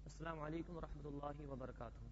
السلام علیکم ورحمۃ اللہ وبرکاتہ.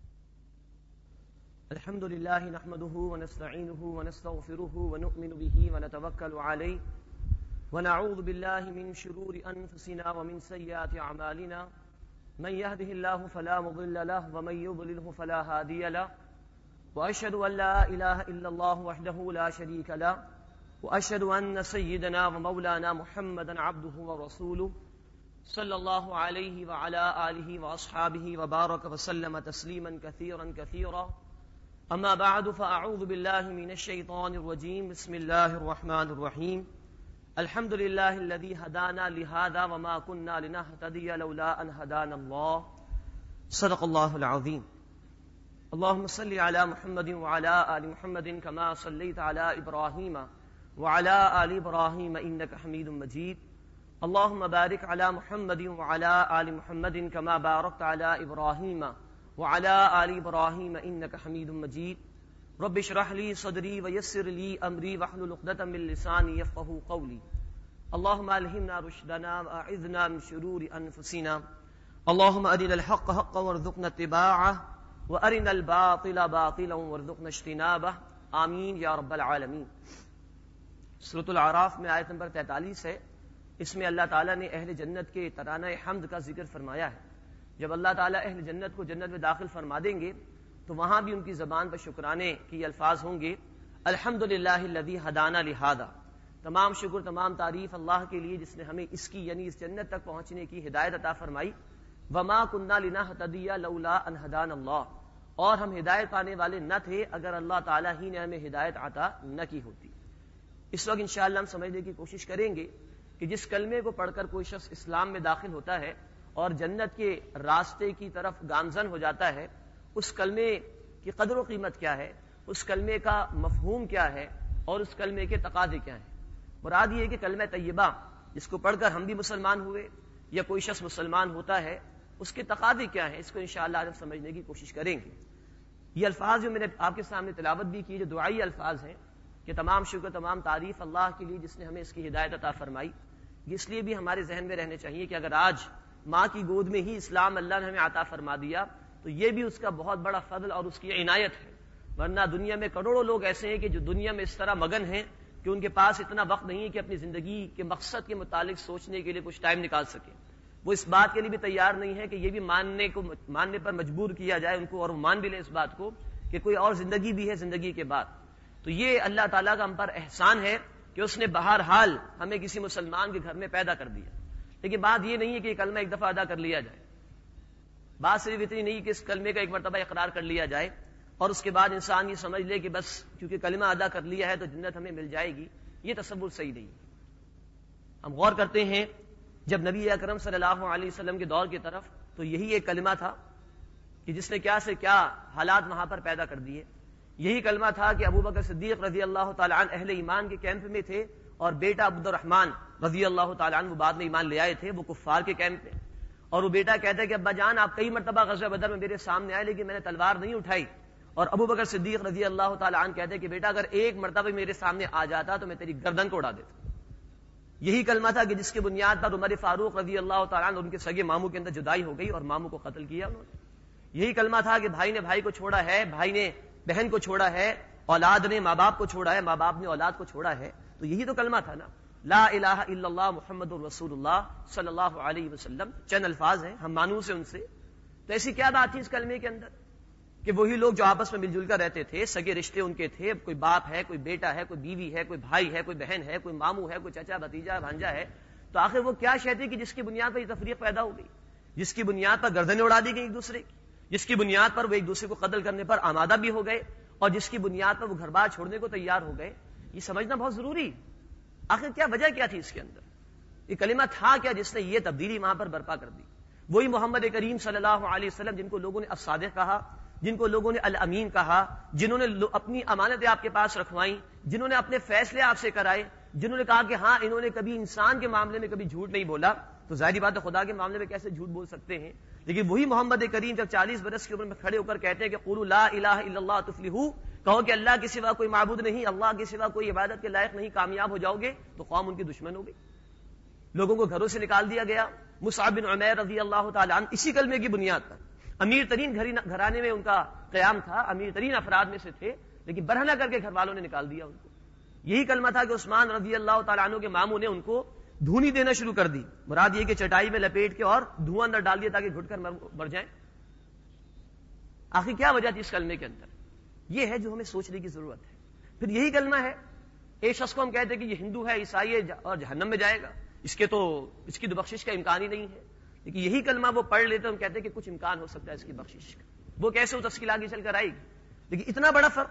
الحمد للہ نحمده ونستعینه ونستغفره ونؤمن به ونتوکل علیہ ونعوذ باللہ من شرور انفسنا ومن سیئات اعمالنا من يهده الله فلا مضل له ومن يضلل فلا هادي له واشهد ان لا اله الا الله وحده لا شريك له واشهد ان سيدنا ومولانا محمدا عبده ورسوله صلی اللہ علیہ وعلی آلہ واصحابہ وبارک وسلم تسلیما کثیرا کثیرا. اما بعد فاعوذ باللہ من الشیطان الرجیم. بسم اللہ الرحمن الرحیم. الحمد للہ الذی ہدانا لہذا وما كنا لنہتدی لولا ان ہدانا اللہ. صدق اللہ العظیم. اللہم صل علی محمد وعلی آل محمد کما صلیت علی ابراہیم وعلی آل ابراہیم انک حمید مجید. اللهم بارك على محمد وعلى آل محمد كما باركت على إبراهيم وعلى آل إبراهيم إنك حميد مجيد. رب اشرح لي صدري ويسر لي أمري واحلل عقدة من لساني يفقهوا قولي. اللهم ألهمنا رشدنا وأعذنا من شرور أنفسنا. اللهم أرنا الحق حقا وارزقنا اتباعه وأرنا الباطل باطلا وارزقنا اجتنابه. آمین یا رب العالمین. سورۃ الاعراف میں آیت نمبر 43 ہے. اس میں اللہ تعالیٰ نے اہل جنت کے ترانہ حمد کا ذکر فرمایا ہے. جب اللہ تعالیٰ اہل جنت کو جنت میں داخل فرما دیں گے تو وہاں بھی ان کی زبان پر شکرانے کی الفاظ ہوں گے. الحمدللہ الذی ہدانا لہذا. تمام شکر تمام تعریف اللہ کے لیے جس نے ہمیں اس کی یعنی اس جنت تک پہنچنے کی ہدایت عطا فرمائی. وما کنا لنہتدی لولا ان ہدانا اللہ. اور ہم ہدایت پانے والے نہ تھے اگر اللہ تعالیٰ ہی نے ہمیں ہدایت عطا نہ کی ہوتی. اس وقت انشاءاللہ ہم سمجھنے کی کوشش کریں گے کہ جس کلمے کو پڑھ کر کوئی شخص اسلام میں داخل ہوتا ہے اور جنت کے راستے کی طرف گامزن ہو جاتا ہے، اس کلمے کی قدر و قیمت کیا ہے، اس کلمے کا مفہوم کیا ہے اور اس کلمے کے تقاضے کیا ہیں. مراد یہ ہے کہ کلمہ طیبہ جس کو پڑھ کر ہم بھی مسلمان ہوئے یا کوئی شخص مسلمان ہوتا ہے اس کے تقاضے کیا ہیں، اس کو انشاءاللہ آج ہم سمجھنے کی کوشش کریں گے. یہ الفاظ جو میں نے آپ کے سامنے تلاوت بھی کی جو دعائی الفاظ ہیں کہ تمام شکر تمام تعریف اللہ کے لیے جس نے ہمیں اس کی ہدایت عطا فرمائی. اس لیے بھی ہمارے ذہن میں رہنے چاہیے کہ اگر آج ماں کی گود میں ہی اسلام اللہ نے ہمیں عطا فرما دیا تو یہ بھی اس کا بہت بڑا فضل اور اس کی عنایت ہے. ورنہ دنیا میں کروڑوں لوگ ایسے ہیں کہ جو دنیا میں اس طرح مگن ہیں کہ ان کے پاس اتنا وقت نہیں ہے کہ اپنی زندگی کے مقصد کے متعلق سوچنے کے لیے کچھ ٹائم نکال سکیں. وہ اس بات کے لیے بھی تیار نہیں ہے کہ یہ بھی ماننے پر مجبور کیا جائے ان کو اور وہ مان بھی لیں اس بات کو کہ کوئی اور زندگی بھی ہے زندگی کے بعد. تو یہ اللہ تعالیٰ کا ہم پر احسان ہے کہ اس نے بہرحال ہمیں کسی مسلمان کے گھر میں پیدا کر دیا. لیکن بات یہ نہیں ہے کہ یہ کلمہ ایک دفعہ ادا کر لیا جائے. بات صرف اتنی نہیں کہ اس کلمے کا ایک مرتبہ اقرار کر لیا جائے اور اس کے بعد انسان یہ سمجھ لے کہ بس کیونکہ کلمہ ادا کر لیا ہے تو جنت ہمیں مل جائے گی. یہ تصور صحیح نہیں ہے. ہم غور کرتے ہیں جب نبی اکرم صلی اللہ علیہ وسلم کے دور کی طرف تو یہی ایک کلمہ تھا کہ جس نے کیا سے کیا حالات وہاں پر پیدا کر دیے. یہی کلمہ تھا کہ ابو بکر صدیق رضی اللہ تعالیٰ عنہ اہل ایمان کے کیمپ میں تھے اور بیٹا عبد الرحمن رضی اللہ تعالیٰ عنہ وہ بعد میں ایمان لے آئے تھے، وہ کفار کے کیمپ میں. اور وہ بیٹا کہتا ہے کہ ابا جان آپ کئی مرتبہ غزوہ بدر میں میرے سامنے آئے لیکن میں نے تلوار نہیں اٹھائی. اور ابو بکر صدیق رضی اللہ تعالیٰ عنہ کہتے ہیں کہ بیٹا اگر ایک مرتبہ میرے سامنے آ جاتا تو میں تیری گردن کو اڑا دیتا. یہی کلمہ تھا کہ جس کی بنیاد پر عمر فاروق رضی اللہ تعالیٰ عنہ ان کے سگے ماموں کے اندر جدائی ہو گئی اور ماموں کو قتل کیا انہوں نے. یہی کلمہ تھا کہ بھائی نے بھائی کو چھوڑا ہے، بھائی نے بہن کو چھوڑا ہے، اولاد نے ماں باپ کو چھوڑا ہے، ماں باپ نے اولاد کو چھوڑا ہے. تو یہی تو کلمہ تھا نا، لا الہ الا اللہ محمد الرسول اللہ صلی اللہ علیہ وسلم. چند الفاظ ہیں، ہم مانوس ہیں ان سے. تو ایسی کیا بات تھی اس کلمے کے اندر کہ وہی لوگ جو آپس میں مل جل کر رہتے تھے، سگے رشتے ان کے تھے، کوئی باپ ہے، کوئی بیٹا ہے، کوئی بیوی ہے، کوئی بھائی ہے، کوئی بہن ہے، کوئی ماموں ہے، کوئی چچا بھتیجا بھانجا ہے. تو آخر وہ کیا شے تھی کہ جس کی بنیاد پر یہ تفریق پیدا ہو گئی، جس کی بنیاد پر گردنیں اڑا دی گئی ایک دوسرے کی، جس کی بنیاد پر وہ ایک دوسرے کو قتل کرنے پر آمادہ بھی ہو گئے اور جس کی بنیاد پر وہ گھر بار چھوڑنے کو تیار ہو گئے. یہ سمجھنا بہت ضروری. آخر کیا وجہ کیا تھی اس کے اندر؟ یہ کلمہ تھا کیا جس نے یہ تبدیلی وہاں پر برپا کر دی؟ وہی محمد کریم صلی اللہ علیہ وسلم جن کو لوگوں نے الصادق کہا، جن کو لوگوں نے الامین کہا، جنہوں نے اپنی امانتیں آپ کے پاس رکھوائیں، جنہوں نے اپنے فیصلے آپ سے کرائے، جنہوں نے کہا کہ ہاں انہوں نے کبھی انسان کے معاملے میں کبھی جھوٹ نہیں بولا. تو ظاہری بات ہے خدا کے معاملے میں کیسے جھوٹ بول سکتے ہیں؟ لیکن وہی محمد کریم جب 40 برس کی عمر میں کھڑے ہو کر کہتے ہیں کہ قولوا لا الہ الا اللہ تفلحوا، کہو کہ اللہ کے سوا کوئی معبود نہیں، اللہ کے سوا کوئی عبادت کے لائق نہیں، کامیاب ہو جاؤ گے. تو قوم ان کی دشمن ہو گئی. لوگوں کو گھروں سے نکال دیا گیا، مصعب بن عمیر رضی اللہ تعالی عنہ اسی کلمے کی بنیاد پر امیر ترین گھرانے میں ان کا قیام تھا، امیر ترین افراد میں سے تھے، لیکن برہنہ کر کے گھر والوں نے نکال دیا ان کو. یہی کلمہ تھا کہ عثمان رضی اللہ تعالیٰ عنہ کے ماموں نے ان کو دھونی دینا شروع کر دی. مراد یہ کہ چٹائی میں لپیٹ کے اور دھواں اندر ڈال دیا تاکہ گھٹ کر مر جائیں. آخر کیا وجہ تھی اس کلمے کے اندر؟ یہ ہے جو ہمیں سوچنے کی ضرورت ہے. پھر یہی کلمہ ہے، ایک شخص کو ہم کہتے ہیں کہ یہ ہندو ہے، عیسائی ہے اور جہنم میں جائے گا، اس کی تو بخشش کا امکان ہی نہیں ہے. لیکن یہی کلمہ وہ پڑھ لیتے ہم کہتے ہیں کہ کچھ امکان ہو سکتا ہے اس کی بخشش کا. وہ کیسے وہ تفصیل آگے چل کر آئے گی. لیکن اتنا بڑا فرق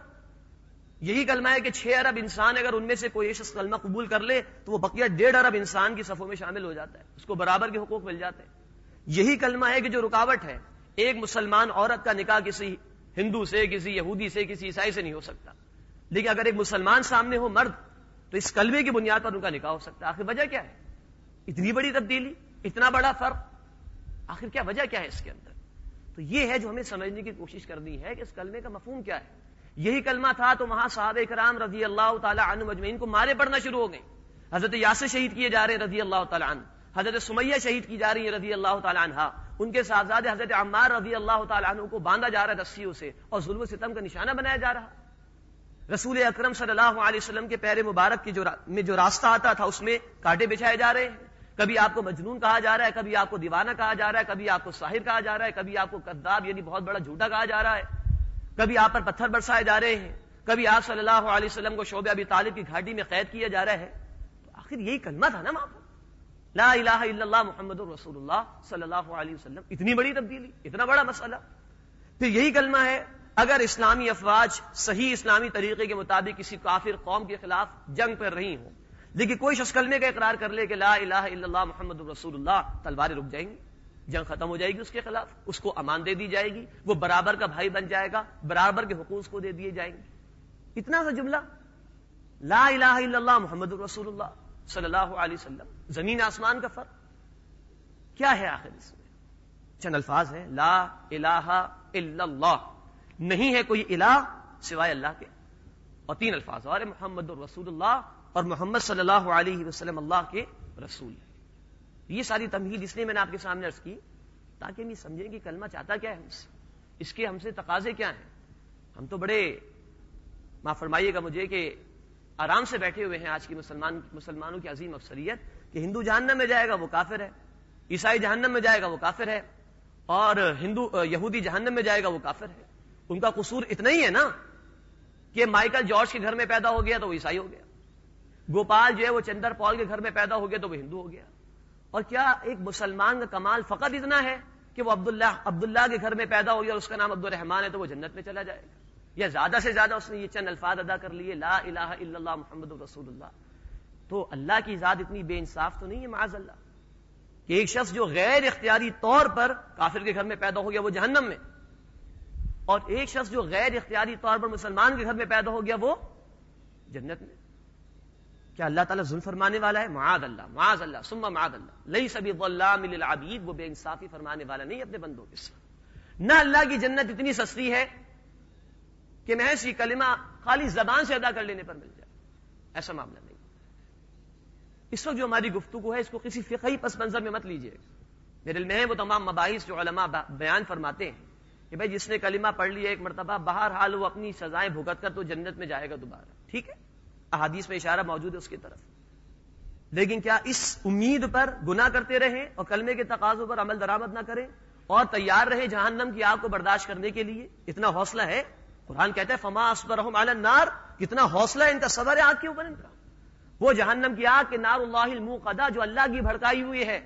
یہی کلمہ ہے کہ 6 ارب انسان اگر ان میں سے کوئی شخص کلمہ قبول کر لے تو وہ بقیہ 1.5 ارب انسان کی صفوں میں شامل ہو جاتا ہے، اس کو برابر کے حقوق مل جاتے ہیں. یہی کلمہ ہے کہ جو رکاوٹ ہے، ایک مسلمان عورت کا نکاح کسی ہندو سے، کسی یہودی سے، کسی عیسائی سے نہیں ہو سکتا. لیکن اگر ایک مسلمان سامنے ہو مرد تو اس کلمے کی بنیاد پر ان کا نکاح ہو سکتا ہے. آخر وجہ کیا ہے؟ اتنی بڑی تبدیلی، اتنا بڑا فرق، آخر کیا وجہ کیا ہے اس کے اندر؟ تو یہ ہے جو ہمیں سمجھنے کی کوشش کرنی ہے کہ اس کلمے کا مفہوم کیا ہے. یہی کلمہ تھا تو وہاں صحابہ کرام رضی اللہ تعالی عنہ مجمعین کو مارے پڑنا شروع ہو گئے. حضرت یاسر شہید کیے جا رہے ہیں رضی اللہ تعالی عنہ، حضرت سمیہ شہید کی جا رہی ہے رضی اللہ تعالی عنہا، ان کے صاحبزادے حضرت عمار رضی اللہ تعالی عنہ کو باندھا جا رہا ہے رسیوں سے اور ظلم و ستم کا نشانہ بنایا جا رہا. رسول اکرم صلی اللہ علیہ وسلم کے پیر مبارک میں جو راستہ آتا تھا اس میں کانٹے بچھائے جا رہے ہیں. کبھی آپ کو مجنون کہا جا رہا ہے، کبھی آپ کو دیوانہ کہا جا رہا ہے، کبھی آپ کو ساحر کہا جا رہا ہے، کبھی آپ کو کذاب یعنی بہت بڑا جھوٹا کہا جا رہا ہے، کبھی آپ پر پتھر برسائے جا رہے ہیں، کبھی آپ صلی اللہ علیہ وسلم کو شعبہ ابی طالب کی گھاٹی میں قید کیا جا رہا ہے. تو آخر یہی کلمہ تھا نا وہاں پر، لا الہ الا اللہ محمد رسول اللہ صلی اللہ علیہ وسلم. اتنی بڑی تبدیلی، اتنا بڑا مسئلہ. پھر یہی کلمہ ہے اگر اسلامی افواج صحیح اسلامی طریقے کے مطابق کسی کافر قوم کے خلاف جنگ پر رہی ہوں، لیکن کوئی شخص کلمے کا اقرار کر لے کہ لا الہ الا اللہ محمد رسول اللہ، تلواریں رک جائیں گی، جنگ ختم ہو جائے گی اس کے خلاف، اس کو امان دے دی جائے گی، وہ برابر کا بھائی بن جائے گا، برابر کے حقوق کو دے دیے جائیں گے. اتنا سا جملہ لا الہ الا اللہ محمد رسول اللہ صلی اللہ علیہ وسلم، زمین آسمان کا فرق کیا ہے آخر اس میں؟ چند الفاظ ہیں، لا الہ الا اللہ، نہیں ہے کوئی الہ سوائے اللہ کے، اور 3 الفاظ اور محمد رسول اللہ، اور محمد صلی اللہ علیہ وسلم اللہ کے رسول. یہ ساری تمہید اس لیے میں نے آپ کے سامنے عرض کی تاکہ ہم یہ سمجھیں کہ کلمہ چاہتا کیا ہے ہم سے، اس کے ہم سے تقاضے کیا ہیں. ہم تو بڑے معاف فرمائیے گا مجھے کہ آرام سے بیٹھے ہوئے ہیں آج کی مسلمانوں کی عظیم اکثریت کہ ہندو جہنم میں جائے گا وہ کافر ہے، عیسائی جہنم میں جائے گا وہ کافر ہے، اور یہودی جہنم میں جائے گا وہ کافر ہے. ان کا قصور اتنا ہی ہے نا کہ مائیکل جارج کے گھر میں پیدا ہو گیا تو وہ عیسائی ہو گیا، گوپال جو ہے وہ چندر پال کے گھر میں پیدا ہو گیا تو وہ ہندو ہو گیا. اور کیا ایک مسلمان کا کمال فقط اتنا ہے کہ وہ عبداللہ کے گھر میں پیدا ہو گیا اور اس کا نام عبد الرحمان ہے تو وہ جنت میں چلا جائے گا؟ یا زیادہ سے زیادہ اس نے یہ چند الفاظ ادا کر لیے لا الہ الا اللہ محمد رسول اللہ، تو اللہ کی ذات اتنی بے انصاف تو نہیں ہے معاذ اللہ کہ ایک شخص جو غیر اختیاری طور پر کافر کے گھر میں پیدا ہو گیا وہ جہنم میں، اور ایک شخص جو غیر اختیاری طور پر مسلمان کے گھر میں پیدا ہو گیا وہ جنت میں. کیا اللہ تعالیٰ ظلم فرمانے والا ہے؟ معاذ اللہ، معاذ اللہ ثم معاذ اللہ. لیس بظلام للعبید، وہ بے انصافی فرمانے والا نہیں اپنے بندوں کے ساتھ. نہ اللہ کی جنت اتنی سستی ہے کہ محض یہ کلمہ خالی زبان سے ادا کر لینے پر مل جائے، ایسا معاملہ نہیں. اس وقت جو ہماری گفتگو ہے اس کو کسی فقہی پس منظر میں مت لیجیے. میرے علم ہے وہ تمام مباحث جو علماء بیان فرماتے ہیں کہ بھائی جس نے کلمہ پڑھ لیا ایک مرتبہ بہرحال وہ اپنی سزائیں بھگت کر تو جنت میں جائے گا دوبارہ، ٹھیک ہے، احادیث میں اشارہ موجود ہے اس کی طرف. لیکن کیا اس امید پر گناہ کرتے رہیں اور کلمے کے تقاضوں پر عمل درآمد نہ کریں اور تیار رہیں جہنم کی آگ کو برداشت کرنے کے لیے؟ اتنا حوصلہ ہے؟ قرآن کہتا ہے فما اصبرهم علی النار، کتنا حوصلہ ہے ان کا، صبر ہے آگ کے اوپر ان کا. وہ جہنم کی آگ کے نار اللہ الموقدہ جو اللہ کی بھڑکائی ہوئی ہے،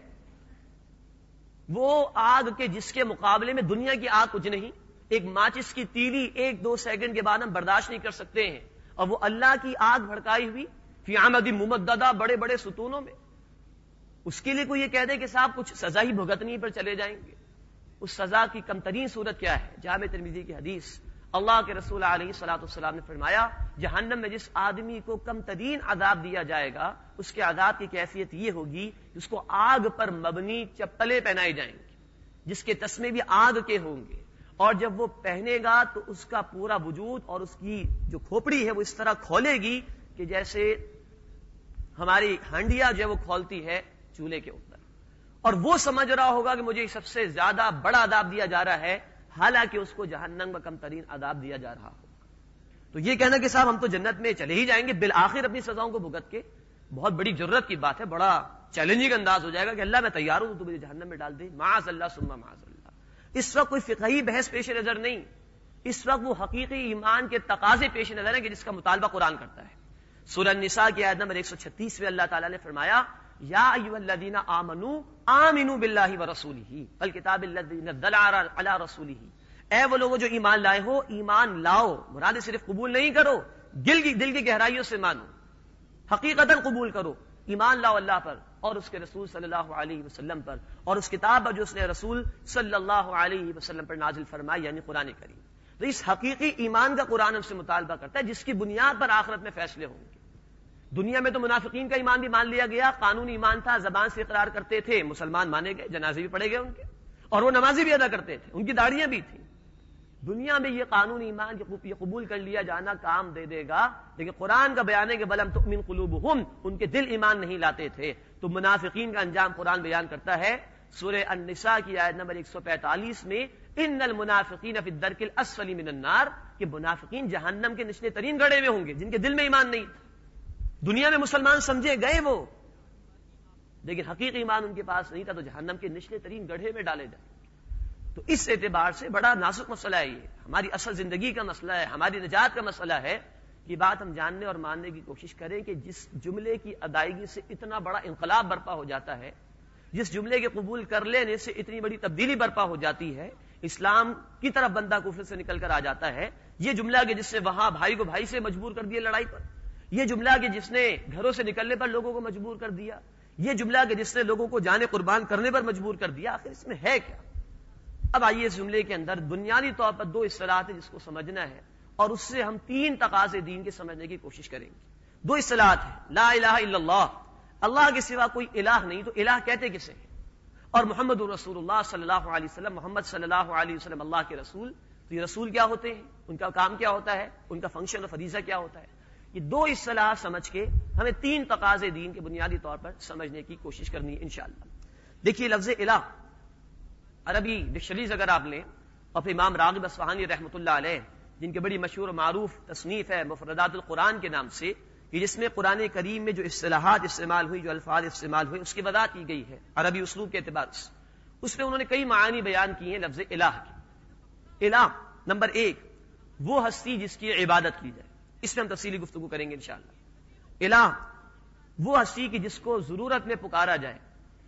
وہ آگ کے جس کے مقابلے میں دنیا کی آگ کچھ نہیں. ایک ماچس کی تیلی 1-2 سیکنڈ کے بعد ہم برداشت نہیں کر سکتے ہیں، اور وہ اللہ کی آگ بھڑکائی ہوئی فی عمد ممددہ، بڑے بڑے ستونوں میں. اس کے لیے کوئی یہ کہہ دے کہ صاحب کچھ سزا ہی بھگتنی پر چلے جائیں گے، اس سزا کی کم ترین صورت کیا ہے؟ جامع ترمذی کی حدیث، اللہ کے رسول علیہ الصلوۃ والسلام نے فرمایا جہنم میں جس آدمی کو کم ترین عذاب دیا جائے گا اس کے عذاب کی کیفیت یہ ہوگی کہ اس کو آگ پر مبنی چپلیں پہنائی جائیں گی جس کے تسمے بھی آگ کے ہوں گے، اور جب وہ پہنے گا تو اس کا پورا وجود اور اس کی جو کھوپڑی ہے وہ اس طرح کھولے گی کہ جیسے ہماری ہنڈیا جو ہے وہ کھولتی ہے چولہے کے اوپر. اور وہ سمجھ رہا ہوگا کہ مجھے سب سے زیادہ بڑا عذاب دیا جا رہا ہے، حالانکہ اس کو جہنم میں کم ترین عذاب دیا جا رہا ہوگا. تو یہ کہنا کہ صاحب ہم تو جنت میں چلے ہی جائیں گے بالآخر اپنی سزاؤں کو بھگت کے، بہت بڑی جرت کی بات ہے، بڑا چیلنجنگ انداز ہو جائے گا کہ اللہ میں تیار ہوں تو مجھے جہنم میں ڈال دے، معاذ اللہ ثم معاذ اللہ. اس وقت کوئی فقہی بحث پیش نظر نہیں، اس وقت وہ حقیقی ایمان کے تقاضے پیش نظر ہیں کہ جس کا مطالبہ قرآن کرتا ہے. سورہ النساء کی آیت نمبر 136 میں اللہ تعالیٰ نے فرمایا یا ایھا الذین آمنوا آمنوا باللہ ورسولہ والکتاب الذی نزل علی رسولہ، اے وہ لوگوں جو ایمان لائے ہو ایمان لاؤ، مراد صرف قبول نہیں کرو، دل کی گہرائیوں سے مانو، حقیقتاً قبول کرو، ایمان لاؤ اللہ پر اور اس کے رسول صلی اللہ علیہ وسلم پر اور اس کتاب پر جو اس نے رسول صلی اللہ علیہ وسلم پر نازل فرمائی، یعنی قرآن کریم. تو اس حقیقی ایمان کا قرآن ہم سے مطالبہ کرتا ہے جس کی بنیاد پر آخرت میں فیصلے ہوں گے. دنیا میں تو منافقین کا ایمان بھی مان لیا گیا، قانونی ایمان تھا، زبان سے اقرار کرتے تھے، مسلمان مانے گئے، جنازے بھی پڑھے گئے ان کے، اور وہ نمازیں بھی ادا کرتے تھے، ان کی داڑیاں بھی تھیں. دنیا میں یہ قانونی ایمان یہ قبول کر لیا جانا کام دے دے گا، لیکن قرآن کا بیان ہے کہ بلم تؤمن قلوبہم، ان کے دل ایمان نہیں لاتے تھے. تو منافقین کا انجام قرآن بیان کرتا ہے سورہ النساء کی آیت نمبر 145 میں ان المنافقین فی الدرک الاسفل من النار، کہ منافقین جہنم کے نچلے ترین گڑھے میں ہوں گے جن کے دل میں ایمان نہیں تھا. دنیا میں مسلمان سمجھے گئے وہ، لیکن حقیقی ایمان ان کے پاس نہیں تھا، تو جہنم کے نچلے ترین گڑھے میں ڈالے جائیں. تو اس اعتبار سے بڑا نازک مسئلہ ہے، یہ ہماری اصل زندگی کا مسئلہ ہے، ہماری نجات کا مسئلہ ہے. یہ بات ہم جاننے اور ماننے کی کوشش کریں کہ جس جملے کی ادائیگی سے اتنا بڑا انقلاب برپا ہو جاتا ہے، جس جملے کے قبول کر لینے سے اتنی بڑی تبدیلی برپا ہو جاتی ہے، اسلام کی طرف بندہ کفر سے نکل کر آ جاتا ہے. یہ جملہ کہ جس سے وہاں بھائی کو بھائی سے مجبور کر دیا لڑائی پر، یہ جملہ کہ جس نے گھروں سے نکلنے پر لوگوں کو مجبور کر دیا، یہ جملہ کہ جس نے لوگوں کو جانے قربان کرنے پر مجبور کر دیا، آخر اس میں ہے کیا؟ اب آئیے اس جملے کے اندر بنیادی طور پر دو اصطلاحات ہیں جس کو سمجھنا ہے، اور اس سے ہم تین تقاضے دین کے سمجھنے کی کوشش کریں گے. دو اصطلاحات ہیں، لا الہ الا اللہ، اللہ کے سوا کوئی الہ نہیں، تو الہ کہتے کسے ہیں، اور محمد رسول اللہ صلی اللہ علیہ وسلم، محمد صلی اللہ علیہ وسلم اللہ کے رسول. تو یہ رسول کیا ہوتے ہیں، ان کا کام کیا ہوتا ہے، ان کا فنکشن اور فریضہ کیا ہوتا ہے. یہ دو اصطلاحات سمجھ کے ہمیں تین تقاضے دین کے بنیادی طور پر سمجھنے کی کوشش کرنی ہے انشاءاللہ. دیکھیے لفظ الہ عربی ڈکشنریز اگر آپ لیں، اور پھر امام راغب اصفہانی رحمۃ اللہ علیہ جن کے بڑی مشہور و معروف تصنیف ہے مفردات القرآن کے نام سے، کہ جس میں قرآن کریم میں جو اصطلاحات استعمال ہوئی، جو الفاظ استعمال ہوئے، اس کی وضاحت کی گئی ہے عربی اسلوب کے اعتبار سے. اس میں انہوں نے کئی معانی بیان کی ہیں لفظ الہ کی. الہ نمبر ایک وہ ہستی جس کی عبادت کی جائے، اس میں ہم تفصیلی گفتگو کریں گے انشاءاللہ. الہ وہ ہستی کی جس کو ضرورت میں پکارا جائے.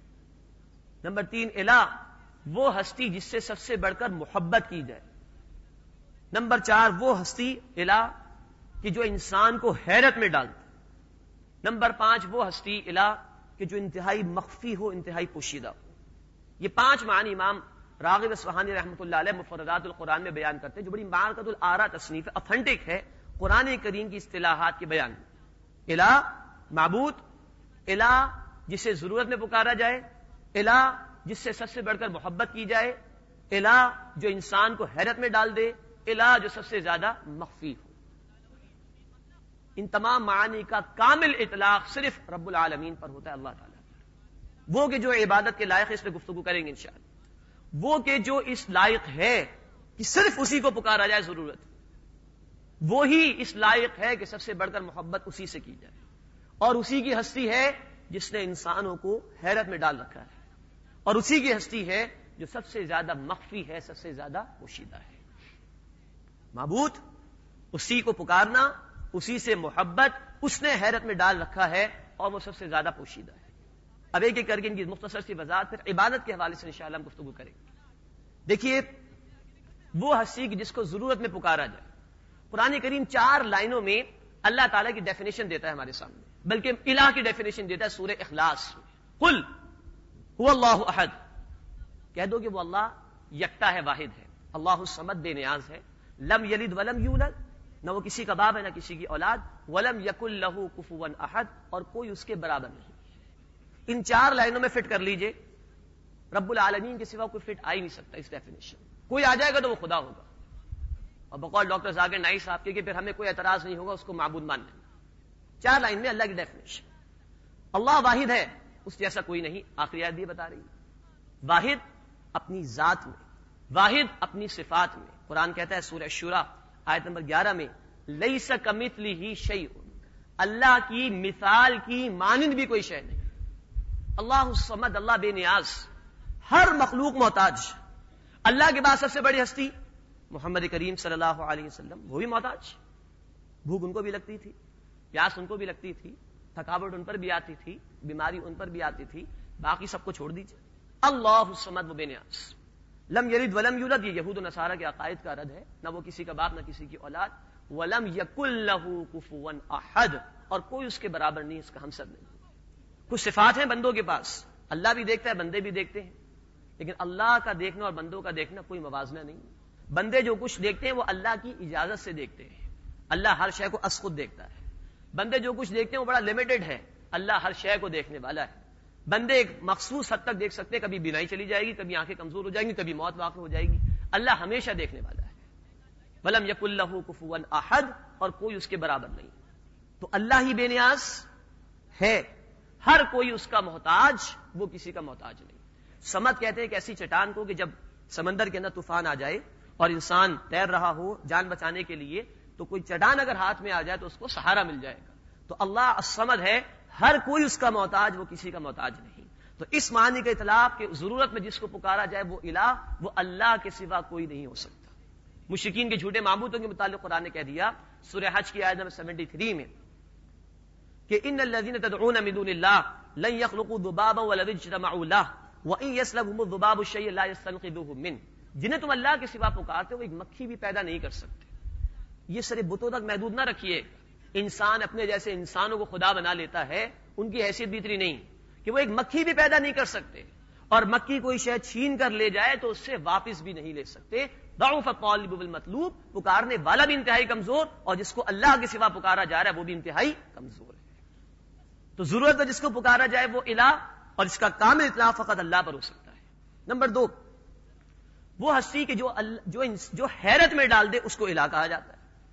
نمبر تین الہ وہ ہستی جس سے سب سے بڑھ کر محبت کی جائے. نمبر چار وہ ہستی الہ کہ جو انسان کو حیرت میں ڈالتی. نمبر پانچ وہ ہستی الہ کہ جو انتہائی مخفی ہو، انتہائی پوشیدہ ہو. یہ پانچ معنی امام راغب اصفہانی رحمۃ اللہ علیہ مفردات القرآن میں بیان کرتے ہیں، جو بڑی معرکۃ الآراء تصنیف ہے، اتھینٹک ہے قرآن کریم کی اصطلاحات کے بیان. الہ معبود، الہ جسے ضرورت میں پکارا جائے، الہ جس سے سب سے بڑھ کر محبت کی جائے، الہ جو انسان کو حیرت میں ڈال دے، الہ جو سب سے زیادہ مخفی ہو. ان تمام معانی کا کامل اطلاق صرف رب العالمین پر ہوتا ہے، اللہ تعالیٰ. وہ کہ جو عبادت کے لائق ہے، اس پہ گفتگو کریں گے انشاءاللہ. وہ کہ جو اس لائق ہے کہ صرف اسی کو پکارا جائے ضرورت، وہی اس لائق ہے کہ سب سے بڑھ کر محبت اسی سے کی جائے، اور اسی کی ہستی ہے جس نے انسانوں کو حیرت میں ڈال رکھا ہے، اور اسی کی ہستی ہے جو سب سے زیادہ مخفی ہے، سب سے زیادہ پوشیدہ ہے. معبود، اسی کو پکارنا، اسی سے محبت، اس نے حیرت میں ڈال رکھا ہے اور وہ سب سے زیادہ پوشیدہ ہے. اب ایک ایک کر کے ان کی مختصر سی وضاحت پھر عبادت کے حوالے سے انشاءاللہ ہم گفتگو کریں گے. دیکھیے وہ ہستی جس کو ضرورت میں پکارا جائے. قرآن کریم 4 لائنوں میں اللہ تعالیٰ کی ڈیفینیشن دیتا ہے ہمارے سامنے، بلکہ الہ کی ڈیفینیشن دیتا ہے سورہ اخلاص. قل هو اللہ احد، کہہ دو کہ وہ اللہ یکتا ہے، واحد ہے. اللہ الصمد، بے نیاز ہے. لم یلد ولم یولد، نہ وہ کسی کا باپ ہے نہ کسی کی اولاد. ولم یکن لہ کفوا احد، اور کوئی اس کے برابر نہیں. ان 4 لائنوں میں فٹ کر لیجئے. رب العالمین کے سوا کوئی فٹ آ ہی نہیں سکتا اس ڈیفینیشن. کوئی آ جائے گا تو وہ خدا ہوگا، اور بقول ڈاکٹر ذاکر نائک صاحب کے کہ پھر ہمیں کوئی اعتراض نہیں ہوگا اس کو معبود ماننے. 4 لائن میں اللہ کی ڈیفینیشن. اللہ واحد ہے، اس جیسا کوئی نہیں. آخری آیت بھی بتا رہی ہے واحد اپنی ذات میں، واحد اپنی صفات میں. قرآن کہتا ہے سورہ شورى آیت نمبر 11 میں لیس کمثلہ شیء، اللہ کی مثال کی مانند بھی کوئی شے نہیں. اللہ الصمد، اللہ بے نیاز، ہر مخلوق محتاج. اللہ کے بعد سب سے بڑی ہستی محمد کریم صلی اللہ علیہ وسلم، وہ بھی محتاج. بھوک ان کو بھی لگتی تھی، پیاس ان کو بھی لگتی تھی، تھکاوٹ ان پر بھی آتی تھی، بیماری ان پر بھی آتی تھی، باقی سب کو چھوڑ دیجیے. اللہ الصمد و بے نیاز. لم یلد ولم یولد، یہ یہود و نصارہ کے عقائد کا رد ہے. نہ وہ کسی کا باپ نہ کسی کی اولاد. ولم یکن لہ کفوا احد، اور کوئی اس کے برابر نہیں، اس کا ہمسر نہیں. کچھ صفات ہیں بندوں کے پاس، اللہ بھی دیکھتا ہے، بندے بھی دیکھتے ہیں، لیکن اللہ کا دیکھنا اور بندوں کا دیکھنا کوئی موازنہ نہیں. بندے جو کچھ دیکھتے ہیں وہ اللہ کی اجازت سے دیکھتے ہیں. اللہ ہر شے کو از خود دیکھتا ہے. بندے جو کچھ دیکھتے ہیں وہ بڑا لمیٹڈ ہے، اللہ ہر شے کو دیکھنے والا ہے. بندے ایک مخصوص حد تک دیکھ سکتے ہیں، کبھی بینائی چلی جائے گی، کبھی آنکھیں کمزور ہو جائیں گی، کبھی موت واقع ہو جائے گی. اللہ ہمیشہ دیکھنے والا ہے. ولم یکن لہ کفوا احد، اور کوئی اس کے برابر نہیں. تو اللہ ہی بے نیاز ہے، ہر کوئی اس کا محتاج، وہ کسی کا محتاج نہیں. سمد کہتے ہیں کہ ایسی چٹان کو کہ جب سمندر کے اندر طوفان آ جائے اور انسان تیر رہا ہو جان بچانے کے لیے، تو کوئی چٹان اگر ہاتھ میں آ جائے تو اس کو سہارا مل جائے گا. تو اللہ الصمد ہے، ہر کوئی اس کا محتاج، وہ کسی کا محتاج نہیں. تو اس معنی کا اطلاق کہ ضرورت میں جس کو پکارا جائے وہ الہ، وہ اللہ کے سوا کوئی نہیں ہو سکتا. مشرکین کے جھوٹے معبودوں کے متعلق قرآن نے کہہ دیا سورہ حج کی آیت نمبر 73 میں کہ ان الذين تدعون من دون الله لن يخلقوا ذبابا ولو اجتمعوا له وان يسلبهم الذباب شيئا لا يستنقذوه منه. جنہیں تم اللہ کے سوا پکارتے ہو وہ ایک مکھی بھی پیدا نہیں کر سکتے. یہ صرف بتوں تک محدود نہ رکھیے. انسان اپنے جیسے انسانوں کو خدا بنا لیتا ہے، ان کی حیثیت بھی اتنی نہیں کہ وہ ایک مکھی بھی پیدا نہیں کر سکتے، اور مکھی کوئی شے چھین کر لے جائے تو اس سے واپس بھی نہیں لے سکتے. ضعف الطالب بالمطلوب، پکارنے والا بھی انتہائی کمزور، اور جس کو اللہ کے سوا پکارا جا رہا ہے وہ بھی انتہائی کمزور ہے. تو ضرورت ہے جس کو پکارا جائے وہ الہ، اور اس کا کامل اطلاق فقط اللہ پر ہو سکتا ہے. نمبر 2، وہ ہستی کہ جو حیرت میں ڈال دے اس کو الہ کہا جاتا ہے.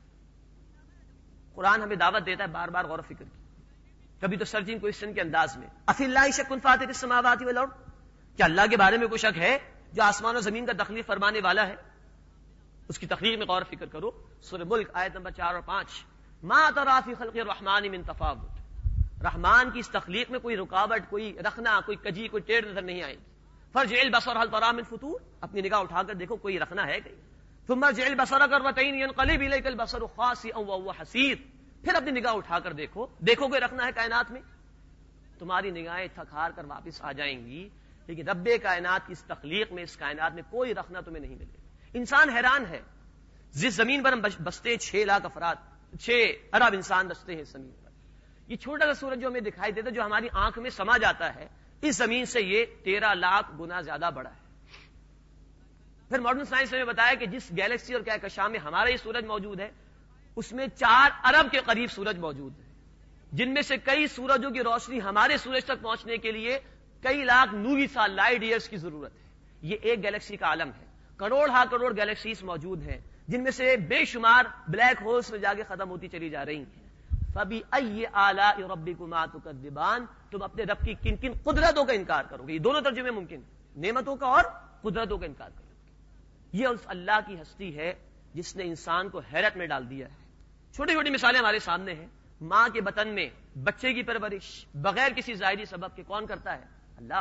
قرآن ہمیں دعوت دیتا ہے بار بار غور و فکر کی. کبھی تو سرچنگ کوئسچن کے انداز میں افی اللہ شک فاطر السماوات والارض، کیا اللہ کے بارے میں کوئی شک ہے جو آسمان و زمین کا تخلیق فرمانے والا ہے؟ اس کی تخلیق میں غور و فکر کرو. سورہ ملک آیت نمبر 4 اور 5 ما تری فی خلق الرحمن من تفاوت. رحمان کی اس تخلیق میں کوئی رکاوٹ، کوئی رخنا، کوئی کجی، کوئی ٹیڑھ نظر نہیں آئے گی. فرجع البصر هل ترى من فطور، اپنی نگاہ اٹھا کر دیکھو کوئی رخنا ہے کہیں. ثم ارجع البصر كرتين ينقلب اليك البصر خاسئا وهو حسير، پھر اپنی نگاہ اٹھا کر دیکھو کوئی رکھنا ہے کائنات میں. تمہاری نگاہیں تھک ہار کر واپس آ جائیں گی، لیکن رب کائنات کی اس تخلیق میں، اس کائنات میں کوئی رکھنا تمہیں نہیں ملے. انسان حیران ہے. جس زمین پر ہم بستے 6 لاکھ افراد، 6 ارب انسان بستے ہیں زمین پر. یہ چھوٹا سا سورج جو ہمیں دکھائی دیتا ہے، جو ہماری آنکھ میں سما جاتا ہے، اس زمین سے یہ 13 لاکھ گنا زیادہ بڑا ہے. پھر ماڈرن سائنس نے بتایا کہ جس گیلیکسی اور کہکشاں میں ہمارا یہ سورج موجود ہے، اس میں 4 ارب کے قریب سورج موجود ہے، جن میں سے کئی سورجوں کی روشنی ہمارے سورج تک پہنچنے کے لیے کئی لاکھ نوری سال، لائٹ ایئرز کی ضرورت ہے. یہ ایک گیلیکسی کا عالم ہے. کروڑ ہا کروڑ گیلیکسیز موجود ہیں، جن میں سے بے شمار بلیک ہولز میں جا کے ختم ہوتی چلی جا رہی ہیں. فَبِأَيِّ آلَاءِ رَبِّكُمَا تُكَذِّبَانِ، تم اپنے رب کی کن کن قدرتوں کا انکار کرو گے. یہ دونوں ترجمے ممکن ہیں، نعمتوں کا اور قدرتوں کا انکار کرو گے. یہ اس اللہ کی ہستی ہے جس نے انسان کو حیرت میں ڈال دیا ہے. چھوٹی چھوٹی مثالیں ہمارے سامنے ہیں. ماں کے بطن میں بچے کی پرورش بغیر کسی ظاہری سبب کے کون کرتا ہے؟ اللہ.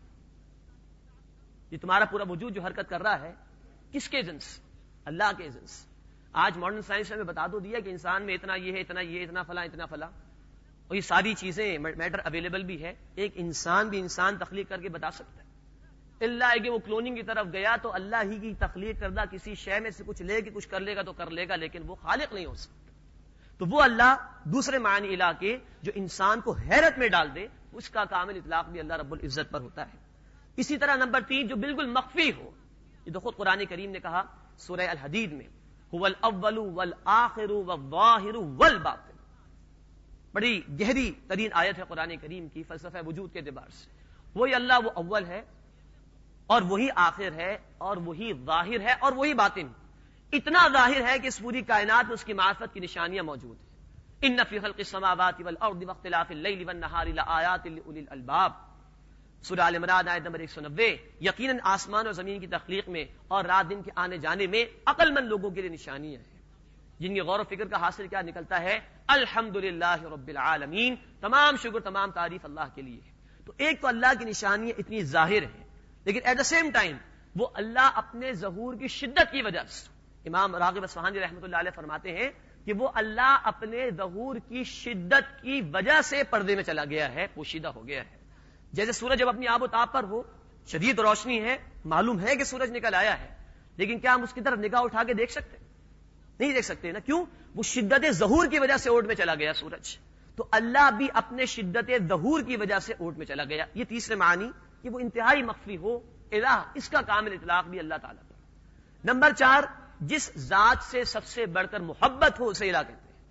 یہ تمہارا پورا وجود جو حرکت کر رہا ہے کس کے اذن سے؟ اللہ کے اذن سے. آج ماڈرن سائنس نے ہمیں بتا دو دیا کہ انسان میں اتنا یہ ہے، اتنا یہ، اتنا فلاں، اتنا فلاں، اور یہ ساری چیزیں میٹر اویلیبل بھی ہے. ایک انسان بھی انسان تخلیق کر کے بتا سکتا ہے. اللہ ہے کہ وہ کلوننگ کی طرف گیا تو اللہ ہی کی تخلیق کردہ کسی شے میں سے کچھ لے کے کچھ کر لے گا تو کر لے گا، لیکن وہ خالق نہیں ہو سکتا. تو وہ اللہ دوسرے معنی الہ کے جو انسان کو حیرت میں ڈال دے، اس کا کامل اطلاق بھی اللہ رب العزت پر ہوتا ہے. اسی طرح نمبر 3 جو بالکل مخفی ہو، یہ تو خود قرآن کریم نے کہا سورہ الحدید میں هو الاول والآخر والظاہر والباطن. بڑی گہری ترین آیت ہے قرآن کریم کی فلسفہ وجود کے اعتبار سے. وہی اللہ، وہ اول ہے اور وہی آخر ہے اور وہی ظاہر ہے اور وہی باطن. اتنا ظاہر ہے کہ اس پوری کائنات میں اس کی معرفت کی نشانیاں موجود ہیں. ان فی خلق السماوات والارض واختلاف اللیل والنہار لآیات لأولی الالباب. سورہ آل عمران آیت نمبر 190. یقیناً آسمان اور زمین کی تخلیق میں اور رات دن کے آنے جانے میں عقل مند لوگوں کے لیے نشانیاں ہیں، جن کی غور و فکر کا حاصل کیا نکلتا ہے؟ الحمدللہ رب العالمین، تمام شکر تمام تعریف اللہ کے لیے ہے. تو ایک تو اللہ کی نشانیاں اتنی ظاہر ہیں، لیکن ایٹ دا سیم ٹائم وہ اللہ اپنے ظہور کی شدت کی وجہ سے، امام راغب اصفہانی رحمۃ اللہ علیہ فرماتے ہیں کہ وہ اللہ اپنے ظہور کی شدت کی وجہ سے پردے میں چلا گیا ہے، پوشیدہ ہو گیا ہے. جیسے سورج جب اپنی آب و تاب پر ہو، شدید روشنی ہے، معلوم ہے کہ سورج نکل آیا ہے، لیکن کیا ہم اس کی طرف نگاہ اٹھا کے دیکھ سکتے؟ نہیں دیکھ سکتے نا. کیوں؟ وہ شدت ظہور کی وجہ سے اوٹ میں چلا گیا سورج. تو اللہ بھی اپنے شدت ظہور کی وجہ سے اوٹ میں چلا گیا. یہ تیسرے معنی کہ وہ انتہائی مخفی ہو، الہ، اس کا کامل اطلاق بھی اللہ تعالیٰ پر. نمبر 4، جس ذات سے سب سے بڑھ کر محبت ہو اسے الہ کہتے ہیں.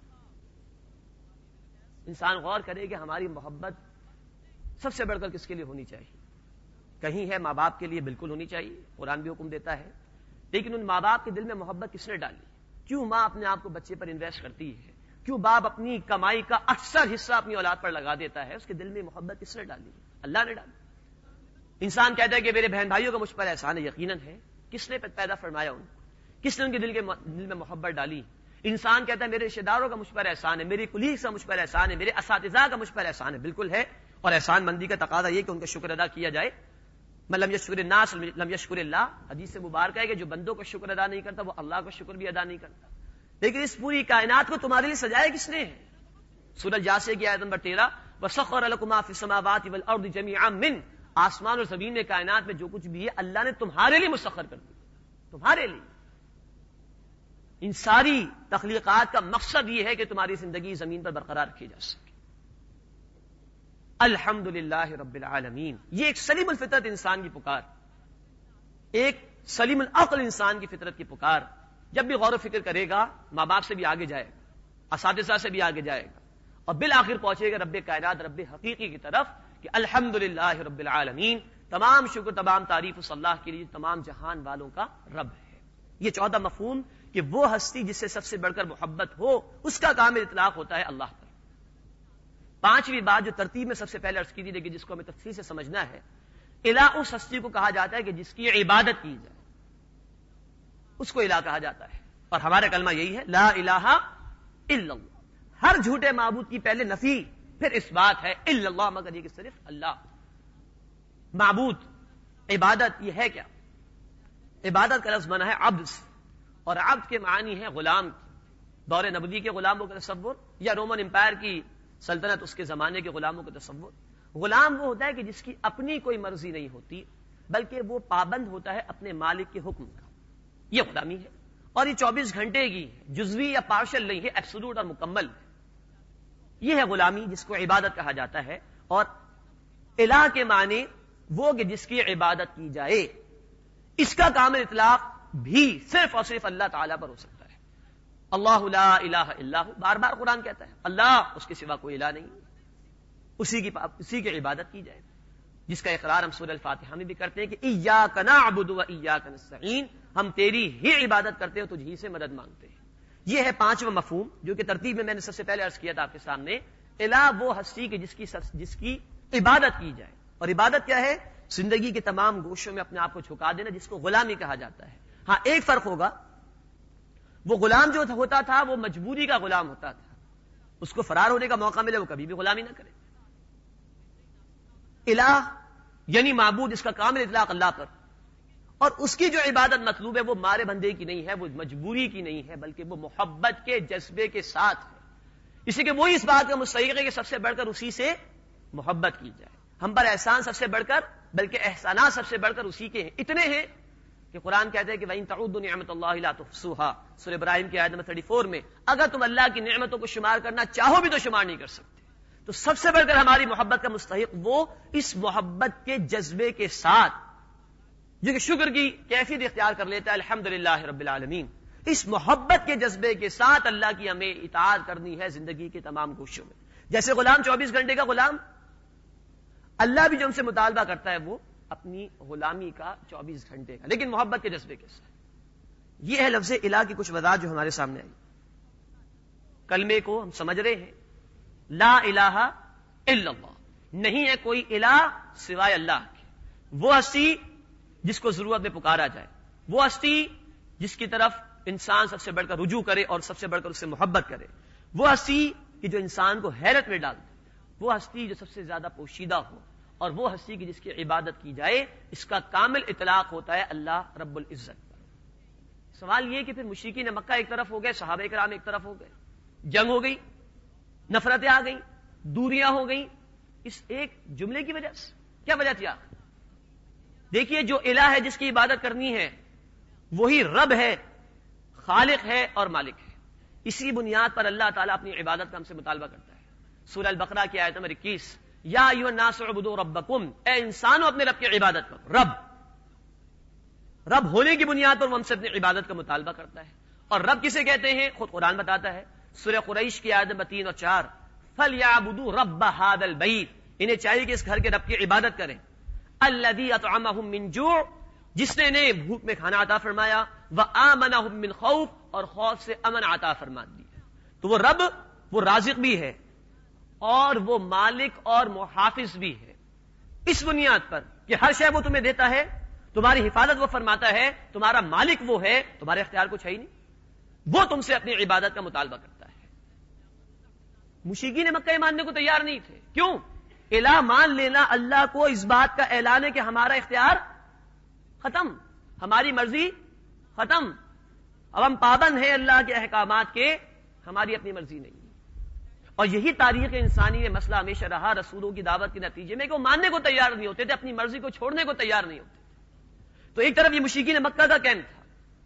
انسان غور کرے کہ ہماری محبت سب سے بڑھ کر کس کے لیے ہونی چاہیے؟ کہیں ہے ماں باپ کے لیے بالکل ہونی چاہیے، قرآن بھی حکم دیتا ہے، لیکن ان ماں باپ کے دل میں محبت کس نے ڈالی؟ کیوں ماں اپنے آپ کو بچے پر انویسٹ کرتی ہے؟ کیوں باپ اپنی کمائی کا اکثر حصہ اپنی اولاد پر لگا دیتا ہے؟ اس کے دل میں محبت کس نے ڈالی؟ اللہ نے ڈالی. انسان کہتا ہے کہ میرے بہن بھائیوں کا مجھ پر احسان ہے، یقیناً ہے. کس نے پیدا فرمایا ان کو؟ کس نے ان کے دل میں محبت ڈالی؟ انسان کہتا ہے میرے رشتے داروں کا مجھ پر احسان ہے، میری کولیگز کا مجھ پر احسان ہے، میرے اساتذہ کا مجھ پر احسان ہے. بالکل ہے، اور احسان مندی کا تقاضا یہ کہ ان کا شکر ادا کیا جائے. من لم یشکر الناس لم یشکر اللہ، حدیث سے مبارکہ ہے کہ جو بندوں کا شکر ادا نہیں کرتا وہ اللہ کا شکر بھی ادا نہیں کرتا. لیکن اس پوری کائنات کو تمہارے لیے سجایا کس نے ہے؟ سورہ جاسیہ کی آیت نمبر 13، وَسَخَّرَ لَكُم مَا فِي السَّمَاوَاتِ وَالْأَرْضِ جَمِيعًا مِّنْهُ، آسمان اور زمین میں کائنات میں جو کچھ بھی ہے اللہ نے تمہارے لیے مسخر کر دیا، تمہارے لیے. ان ساری تخلیقات کا مقصد یہ ہے کہ تمہاری زندگی زمین پر برقرار رکھی جا سکے. الحمدللہ رب العالمین. یہ ایک سلیم الفطرت انسان کی پکار، ایک سلیم العقل انسان کی فطرت کی پکار. جب بھی غور و فکر کرے گا ماں باپ سے بھی آگے جائے گا، اساتذہ سے بھی آگے جائے گا، اور بالآخر پہنچے گا رب کائنات، رب حقیقی کی طرف کہ الحمدللہ رب العالمین، تمام شکر تمام تعریف اس اللہ کے لیے تمام جہان والوں کا رب ہے. یہ چوتھا مفہوم کہ وہ ہستی جس سے سب سے بڑھ کر محبت ہو اس کا کامل اطلاق ہوتا ہے اللہ پر. پانچویں بات جو ترتیب میں سب سے پہلے عرض کی تھی لیکن جس کو ہمیں تفصیل سے سمجھنا ہے، الہ اس ہستی کو کہا جاتا ہے کہ جس کی عبادت کی جائے، اس کو الہ کہا جاتا ہے. اور ہمارا کلمہ یہی ہے، لا الہ الا اللہ. ہر جھوٹے معبود کی پہلے نفی پھر اس بات ہے الا اللہ، مگر یہ کہ صرف اللہ. معبود، عبادت، یہ ہے کیا؟ عبادت کا لفظ بنا ہے عبد، اور عبد کے معنی ہے غلام. دور نبوی کے غلاموں کا تصور یا رومن امپائر کی سلطنت اس کے زمانے کے غلاموں کا تصور. غلام وہ ہوتا ہے کہ جس کی اپنی کوئی مرضی نہیں ہوتی بلکہ وہ پابند ہوتا ہے اپنے مالک کے حکم کا. یہ غلامی ہے، اور یہ 24 گھنٹے کی جزوی یا پارشل نہیں ہے، ایبسولوٹ اور مکمل ہے. یہ ہے غلامی جس کو عبادت کہا جاتا ہے. اور الہ کے معنی وہ کہ جس کی عبادت کی جائے. اس کا کامل اطلاق بھی صرف اور صرف اللہ تعالیٰ پر ہو سکتا ہے. اللہ لا الہ الا ہو، بار بار قرآن کہتا ہے اللہ، اس کے سوا کوئی الہ نہیں، اسی کی عبادت کی جائے. جس کا اقرار ہم سورہ الفاتحہ میں بھی کرتے ہیں کہ ایاک نعبد و ایاک نستعین، ہم تیری ہی عبادت کرتے ہیں، تجھ ہی سے مدد مانگتے ہیں. یہ ہے پانچواں مفہوم جو کہ ترتیب میں نے سب سے پہلے عرض کیا تھا آپ کے سامنے. الہ وہ ہستی کہ جس کی عبادت کی جائے. اور عبادت کیا ہے؟ زندگی کے تمام گوشوں میں اپنے آپ کو جھکا دینا، جس کو غلامی کہا جاتا ہے. ہاں ایک فرق ہوگا، وہ غلام جو ہوتا تھا وہ مجبوری کا غلام ہوتا تھا، اس کو فرار ہونے کا موقع ملے وہ کبھی بھی غلامی نہ کرے. الہ یعنی معبود، اس کا کامل اطلاق اللہ پر، اور اس کی جو عبادت مطلوب ہے وہ مارے بندے کی نہیں ہے، وہ مجبوری کی نہیں ہے، بلکہ وہ محبت کے جذبے کے ساتھ ہے. اسی کہ وہی اس بات کا مستحق ہے کہ سب سے بڑھ کر اسی سے محبت کی جائے. ہم پر احسان سب سے بڑھ کر، بلکہ احسانات سب سے بڑھ کر اسی کے ہیں. اتنے ہیں کہ قرآن کہتے ہیں کہ وَإِن تَعُدُّوا نِعْمَتَ اللَّهِ لَا تُحْصُوهَا، سورہ ابراہیم کی آیت نمبر 34 میں. اگر تم اللہ کی نعمتوں کو شمار کرنا چاہو بھی تو شمار نہیں کر سکتے. تو سب سے بڑھ کر ہماری محبت کا مستحق وہ اس محبت کے جذبے کے ساتھ جو کہ شکر کی کیفیت اختیار کر لیتا ہے، الحمدللہ رب العالمین. اس محبت کے جذبے کے ساتھ اللہ کی ہمیں اطاعت کرنی ہے زندگی کے تمام گوشوں میں. جیسے غلام 24 گھنٹے کا غلام، اللہ بھی جو ہم سے مطالبہ کرتا ہے وہ اپنی غلامی کا 24 گھنٹے کا، لیکن محبت کے جذبے کے ساتھ. یہ ہے لفظ الہ کی کچھ وضاحت جو ہمارے سامنے آئی. کلمے کو ہم سمجھ رہے ہیں، لا الہ الا اللہ. نہیں ہے کوئی الہ سوائے اللہ کے، وہ ہستی جس کو ضرورت میں پکارا جائے، وہ ہستی جس کی طرف انسان سب سے بڑھ کر رجوع کرے اور سب سے بڑھ کر اس سے محبت کرے، وہ ہستی کہ جو انسان کو حیرت میں ڈال دے، وہ ہستی جو سب سے زیادہ پوشیدہ ہو، اور وہ ہستی کی جس کی عبادت کی جائے، اس کا کامل اطلاق ہوتا ہے اللہ رب العزت پر۔ سوال یہ کہ پھر مشرکین مکہ ایک طرف ہو گئے، صحابہ کرام ایک طرف ہو گئے، جنگ ہو گئی، نفرتیں آ گئیں، دوریاں ہو گئیں، اس ایک جملے کی وجہ سے۔ کیا وجہ تھی آخر؟ دیکھیے جو الہ ہے جس کی عبادت کرنی ہے وہی رب ہے، خالق ہے اور مالک ہے، اسی بنیاد پر اللہ تعالیٰ اپنی عبادت کا ہم سے مطالبہ کرتا ہے۔ سورہ البقرہ کی آیت نمبر 21، یا ایھا الناس اعبدوا ربکم، اے انسانوں اپنے رب کی عبادت کرو۔ رب ہونے کی بنیاد پر وہ ہم سے اپنی عبادت کا مطالبہ کرتا ہے، اور رب کسے کہتے ہیں خود قرآن بتاتا ہے، سورہ قریش کی آیت نمبر 3 اور 4، فَلْيَعْبُدُوا رَبَّ هَذَا الْبَيْتِ، انہیں چاہیے کہ اس گھر کے رب کی عبادت کریں، الَّذِي أَطْعَمَهُم مِّن جُوعٍ، جس نے انہیں بھوک میں کھانا عطا فرمایا، وَآمَنَهُم مِّن خَوْفٍ، اور خوف سے امن عطا فرما دیا۔ تو وہ رب، وہ رازق بھی ہے اور وہ مالک اور محافظ بھی ہے، اس بنیاد پر کہ ہر شے وہ تمہیں دیتا ہے، تمہاری حفاظت وہ فرماتا ہے، تمہارا مالک وہ ہے، تمہارے اختیار کچھ ہے ہی نہیں، وہ تم سے اپنی عبادت کا مطالبہ کرتا ہے۔ مشرکین مکہ ماننے کو تیار نہیں تھے، کیوں؟ الہ مان لینا اللہ کو اس بات کا اعلان ہے کہ ہمارا اختیار ختم، ہماری مرضی ختم، اب ہم پابند ہیں اللہ کے احکامات کے، ہماری اپنی مرضی نہیں۔ اور یہی تاریخ انسانی میں مسئلہ ہمیشہ رہا رسولوں کی دعوت کے نتیجے میں کہ وہ ماننے کو تیار نہیں ہوتے تھے، اپنی مرضی کو چھوڑنے کو تیار نہیں ہوتے۔ تو ایک طرف یہ مشرکین مکہ کا کہنا تھا،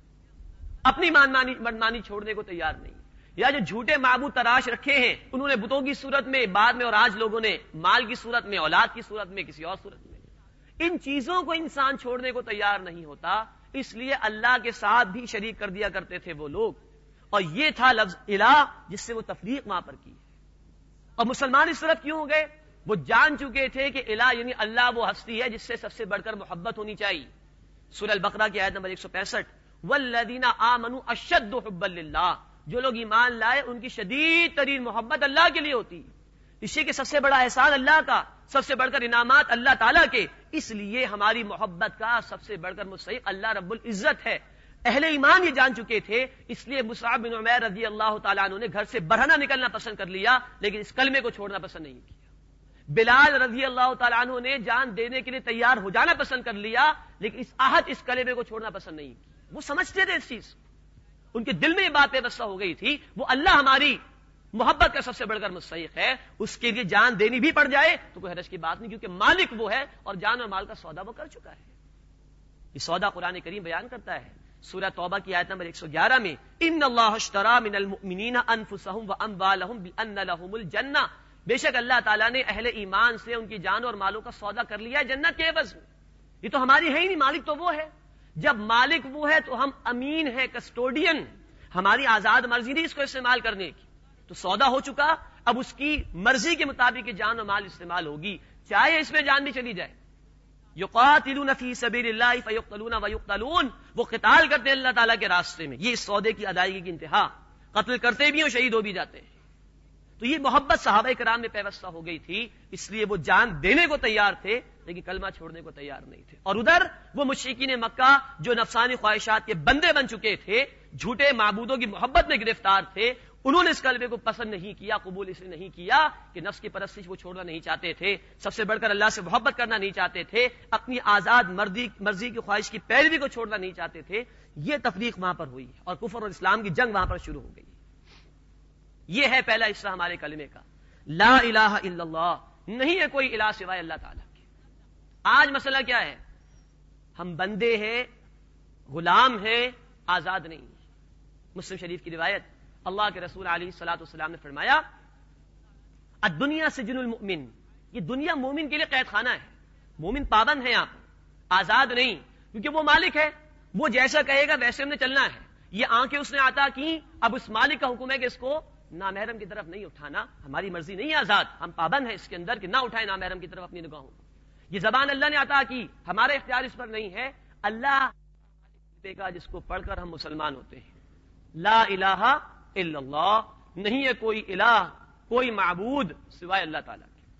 اپنی منمانی چھوڑنے کو تیار نہیں، یا جو جھوٹے معبود تراش رکھے ہیں انہوں نے بتوں کی صورت میں بعد میں، اور آج لوگوں نے مال کی صورت میں، اولاد کی صورت میں، کسی اور صورت میں، ان چیزوں کو انسان چھوڑنے کو تیار نہیں ہوتا، اس لیے اللہ کے ساتھ بھی شریک کر دیا کرتے تھے وہ لوگ، اور یہ تھا لفظ الہ جس سے وہ تفریق وہاں پر کی۔ اور مسلمان اس طرف کیوں ہو گئے؟ وہ جان چکے تھے کہ الہ یعنی اللہ وہ ہستی ہے جس سے سب سے بڑھ کر محبت ہونی چاہیے۔ سورہ البقرہ کی آیت نمبر 165، والذین آمنوا اشد حبا للہ، جو لوگ ایمان لائے ان کی شدید ترین محبت اللہ کے لیے ہوتی ہے، اسی کے سب سے بڑا احسان اللہ کا، سب سے بڑھ کر انعامات اللہ تعالیٰ کے، اس لیے ہماری محبت کا سب سے بڑھ کر مستحق اللہ رب العزت ہے۔ اہل ایمان یہ جان چکے تھے، اس لیے مصعب بن عمیر رضی اللہ تعالیٰ عنہ نے گھر سے برہنہ نکلنا پسند کر لیا، لیکن اس کلمے کو چھوڑنا پسند نہیں کیا۔ بلال رضی اللہ تعالیٰ عنہ نے جان دینے کے لیے تیار ہو جانا پسند کر لیا، لیکن اس عہد، اس کلمے کو چھوڑنا پسند نہیں کیا۔ وہ سمجھتے تھے اس چیز، ان کے دل میں یہ بات وابستہ ہو گئی تھی، وہ اللہ ہماری محبت کا سب سے بڑھ کر مستحق ہے، اس کے لیے جان دینی بھی پڑ جائے تو کوئی حرج کی بات نہیں، کیونکہ مالک وہ ہے اور جان اور مال کا سودا وہ کر چکا ہے۔ یہ سودا قرآن کریم بیان کرتا ہے سورہ توبہ کی آیت نمبر 111 میں، ان اللہ اشترى من المؤمنین انفسهم واموالهم بان لهم الجنہ، بے شک اللہ تعالیٰ نے اہل ایمان سے ان کی جان اور مالوں کا سودا کر لیا ہے جنت کے عوض میں۔ یہ تو ہماری ہے ہی نہیں، مالک تو وہ ہے۔ جب مالک وہ ہے تو ہم امین ہیں، کسٹوڈین، ہماری آزاد مرضی نہیں اس کو استعمال کرنے کی، تو سودا ہو چکا، اب اس کی مرضی کے مطابق جان اور مال استعمال ہوگی، چاہے اس میں جان بھی چلی جائے۔ یقاتلون فی سبیل اللہ فیقتلون ویقتلون، وہ قتال کرتے ہیں اللہ تعالیٰ کے راستے میں، یہ اس سودے کی ادائیگی کی انتہا، قتل کرتے بھی ہیں، شہید ہو بھی جاتے ہیں۔ تو یہ محبت صحابہ کرام میں پیوستہ ہو گئی تھی، اس لیے وہ جان دینے کو تیار تھے لیکن کلمہ چھوڑنے کو تیار نہیں تھے۔ اور ادھر وہ مشرکین مکہ جو نفسانی خواہشات کے بندے بن چکے تھے، جھوٹے معبودوں کی محبت میں گرفتار تھے، انہوں نے اس کلمے کو پسند نہیں کیا، قبول اس لیے نہیں کیا کہ نفس کی پرستش وہ چھوڑنا نہیں چاہتے تھے، سب سے بڑھ کر اللہ سے محبت کرنا نہیں چاہتے تھے، اپنی آزاد مرضی کی خواہش کی پیروی کو چھوڑنا نہیں چاہتے تھے۔ یہ تفریق وہاں پر ہوئی اور کفر اور اسلام کی جنگ وہاں پر شروع ہو گئی۔ یہ ہے پہلا حصہ ہمارے کلمے کا، لا الہ الا اللہ، نہیں ہے کوئی الہ سوائے اللہ تعالیٰ کے۔ آج مسئلہ کیا ہے؟ ہم بندے ہیں، غلام ہیں، آزاد نہیں۔ مسلم شریف کی روایت، اللہ کے رسول علیہ الصلوۃ والسلام نے فرمایا، الدنیا سجن المؤمن، یہ دنیا مومن کے لیے قید خانہ ہے، مومن پابند ہے یہاں پر، آزاد نہیں، کیونکہ وہ مالک ہے، وہ جیسا کہے گا ویسے ہم نے چلنا ہے۔ یہ آنکھیں اس نے عطا کی، اب اس مالک کا حکم ہے کہ اس کو نامحرم کی طرف نہیں اٹھانا، ہماری مرضی نہیں ہے آزاد، ہم پابند ہیں اس کے اندر کہ نہ اٹھائیں نامحرم کی طرف اپنی نگاہوں کو۔ یہ زبان اللہ نے عطا کی، ہمارا اختیار اس پر نہیں ہے، اللہ دے گا جس کو پڑھ کر ہم مسلمان ہوتے ہیں۔ لا الہ الا اللہ، نہیں ہے کوئی الہ، کوئی معبود سوائے اللہ تعالیٰ کے۔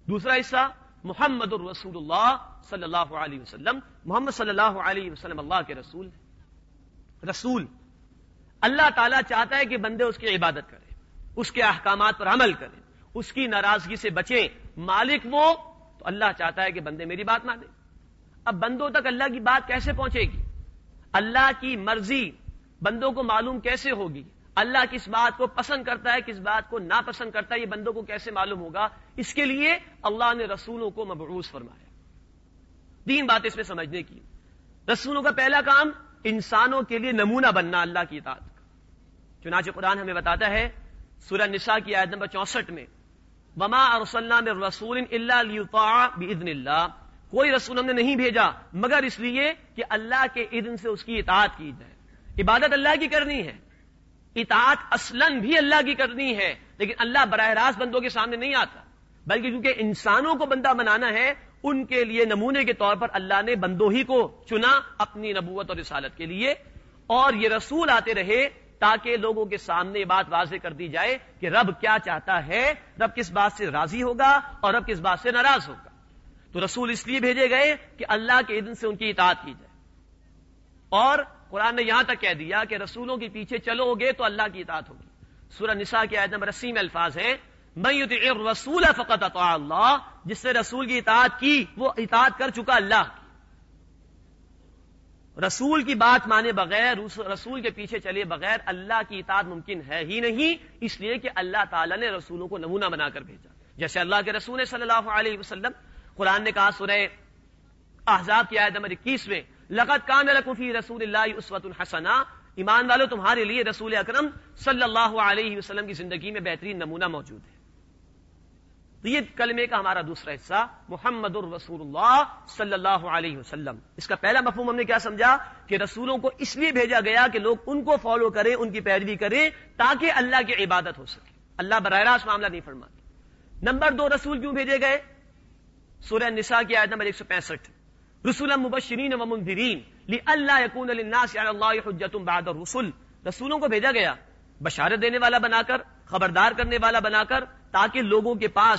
دوسرا حصہ محمد الرسول اللہ صلی اللہ علیہ وسلم، محمد صلی اللہ علیہ وسلم اللہ کے رسول ہیں۔ رسول اللہ تعالیٰ چاہتا ہے کہ بندے اس کی عبادت کریں، اس کے احکامات پر عمل کریں، اس کی ناراضگی سے بچیں۔ مالک وہ تو اللہ چاہتا ہے کہ بندے میری بات مانیں۔ اب بندوں تک اللہ کی بات کیسے پہنچے گی؟ اللہ کی مرضی بندوں کو معلوم کیسے ہوگی؟ اللہ کس بات کو پسند کرتا ہے، کس بات کو ناپسند کرتا ہے، یہ بندوں کو کیسے معلوم ہوگا؟ اس کے لیے اللہ نے رسولوں کو مبعوث فرمایا۔ تین باتیں اس میں سمجھنے کی۔ رسولوں کا پہلا کام انسانوں کے لیے نمونہ بننا اللہ کی اطاعت کا۔ چنانچہ قرآن ہمیں بتاتا ہے سورہ نساء کی آیت نمبر 64 میں، وما ارسلنا من رسول الا لیطاع باذن اللہ، کوئی رسول ہم نے نہیں بھیجا مگر اس لیے کہ اللہ کے اذن سے اس کی اطاعت کی جائے۔ عبادت اللہ کی کرنی ہے، اطاعت اصلاً بھی اللہ کی کرنی ہے، لیکن اللہ براہ راست بندوں کے سامنے نہیں آتا، بلکہ کیونکہ انسانوں کو بندہ بنانا ہے، ان کے لیے نمونے کے طور پر اللہ نے بندوں ہی کو چنا اپنی نبوت اور رسالت کے لیے، اور یہ رسول آتے رہے تاکہ لوگوں کے سامنے یہ بات واضح کر دی جائے کہ رب کیا چاہتا ہے، رب کس بات سے راضی ہوگا اور رب کس بات سے ناراض ہوگا۔ تو رسول اس لیے بھیجے گئے کہ اللہ کے اذن سے ان کی اطاعت کی جائے، اور قرآن نے یہاں تک کہہ دیا کہ رسولوں کے پیچھے چلو گے تو اللہ کی اطاعت ہوگی۔ سورہ نساء کی آیت نمبر 80 میں الفاظ ہیں، من یطع الرسول فقد اطاع اللہ، جس نے رسول کی اطاعت کی وہ اطاعت کر چکا اللہ کی۔ رسول کی بات مانے بغیر، رسول کے پیچھے چلے بغیر اللہ کی اطاعت ممکن ہے ہی نہیں، اس لیے کہ اللہ تعالیٰ نے رسولوں کو نمونہ بنا کر بھیجا۔ جیسے اللہ کے رسول صلی اللہ علیہ وسلم، قرآن نے کہا سورہ احزاب کی آیت نمبر 21 میں، لقد کان لکم فی رسول اللہ اسوۃ حسنہ، ایمان والو تمہارے لیے رسول اکرم صلی اللہ علیہ وسلم کی زندگی میں بہترین نمونہ موجود ہے۔ تو یہ کلمے کا ہمارا دوسرا حصہ محمد الرسول اللہ صلی اللہ علیہ وسلم۔ اس کا پہلا مفہوم ہم نے کیا سمجھا کہ رسولوں کو اس لیے بھیجا گیا کہ لوگ ان کو فالو کریں، ان کی پیروی کریں تاکہ اللہ کی عبادت ہو سکے۔ اللہ براہ راست معاملہ نہیں فرماتا۔ نمبر 2، رسول کیوں بھیجے گئے؟ سورہ نساء کی آیت نمبر 165، رسولا مبشرین و منذرین لئلا یکون للناس علی اللہ حجۃ بعد الرسل، رسولوں کو بھیجا گیا بشارت دینے والا بنا کر، خبردار کرنے والا بنا کر، تاکہ لوگوں کے پاس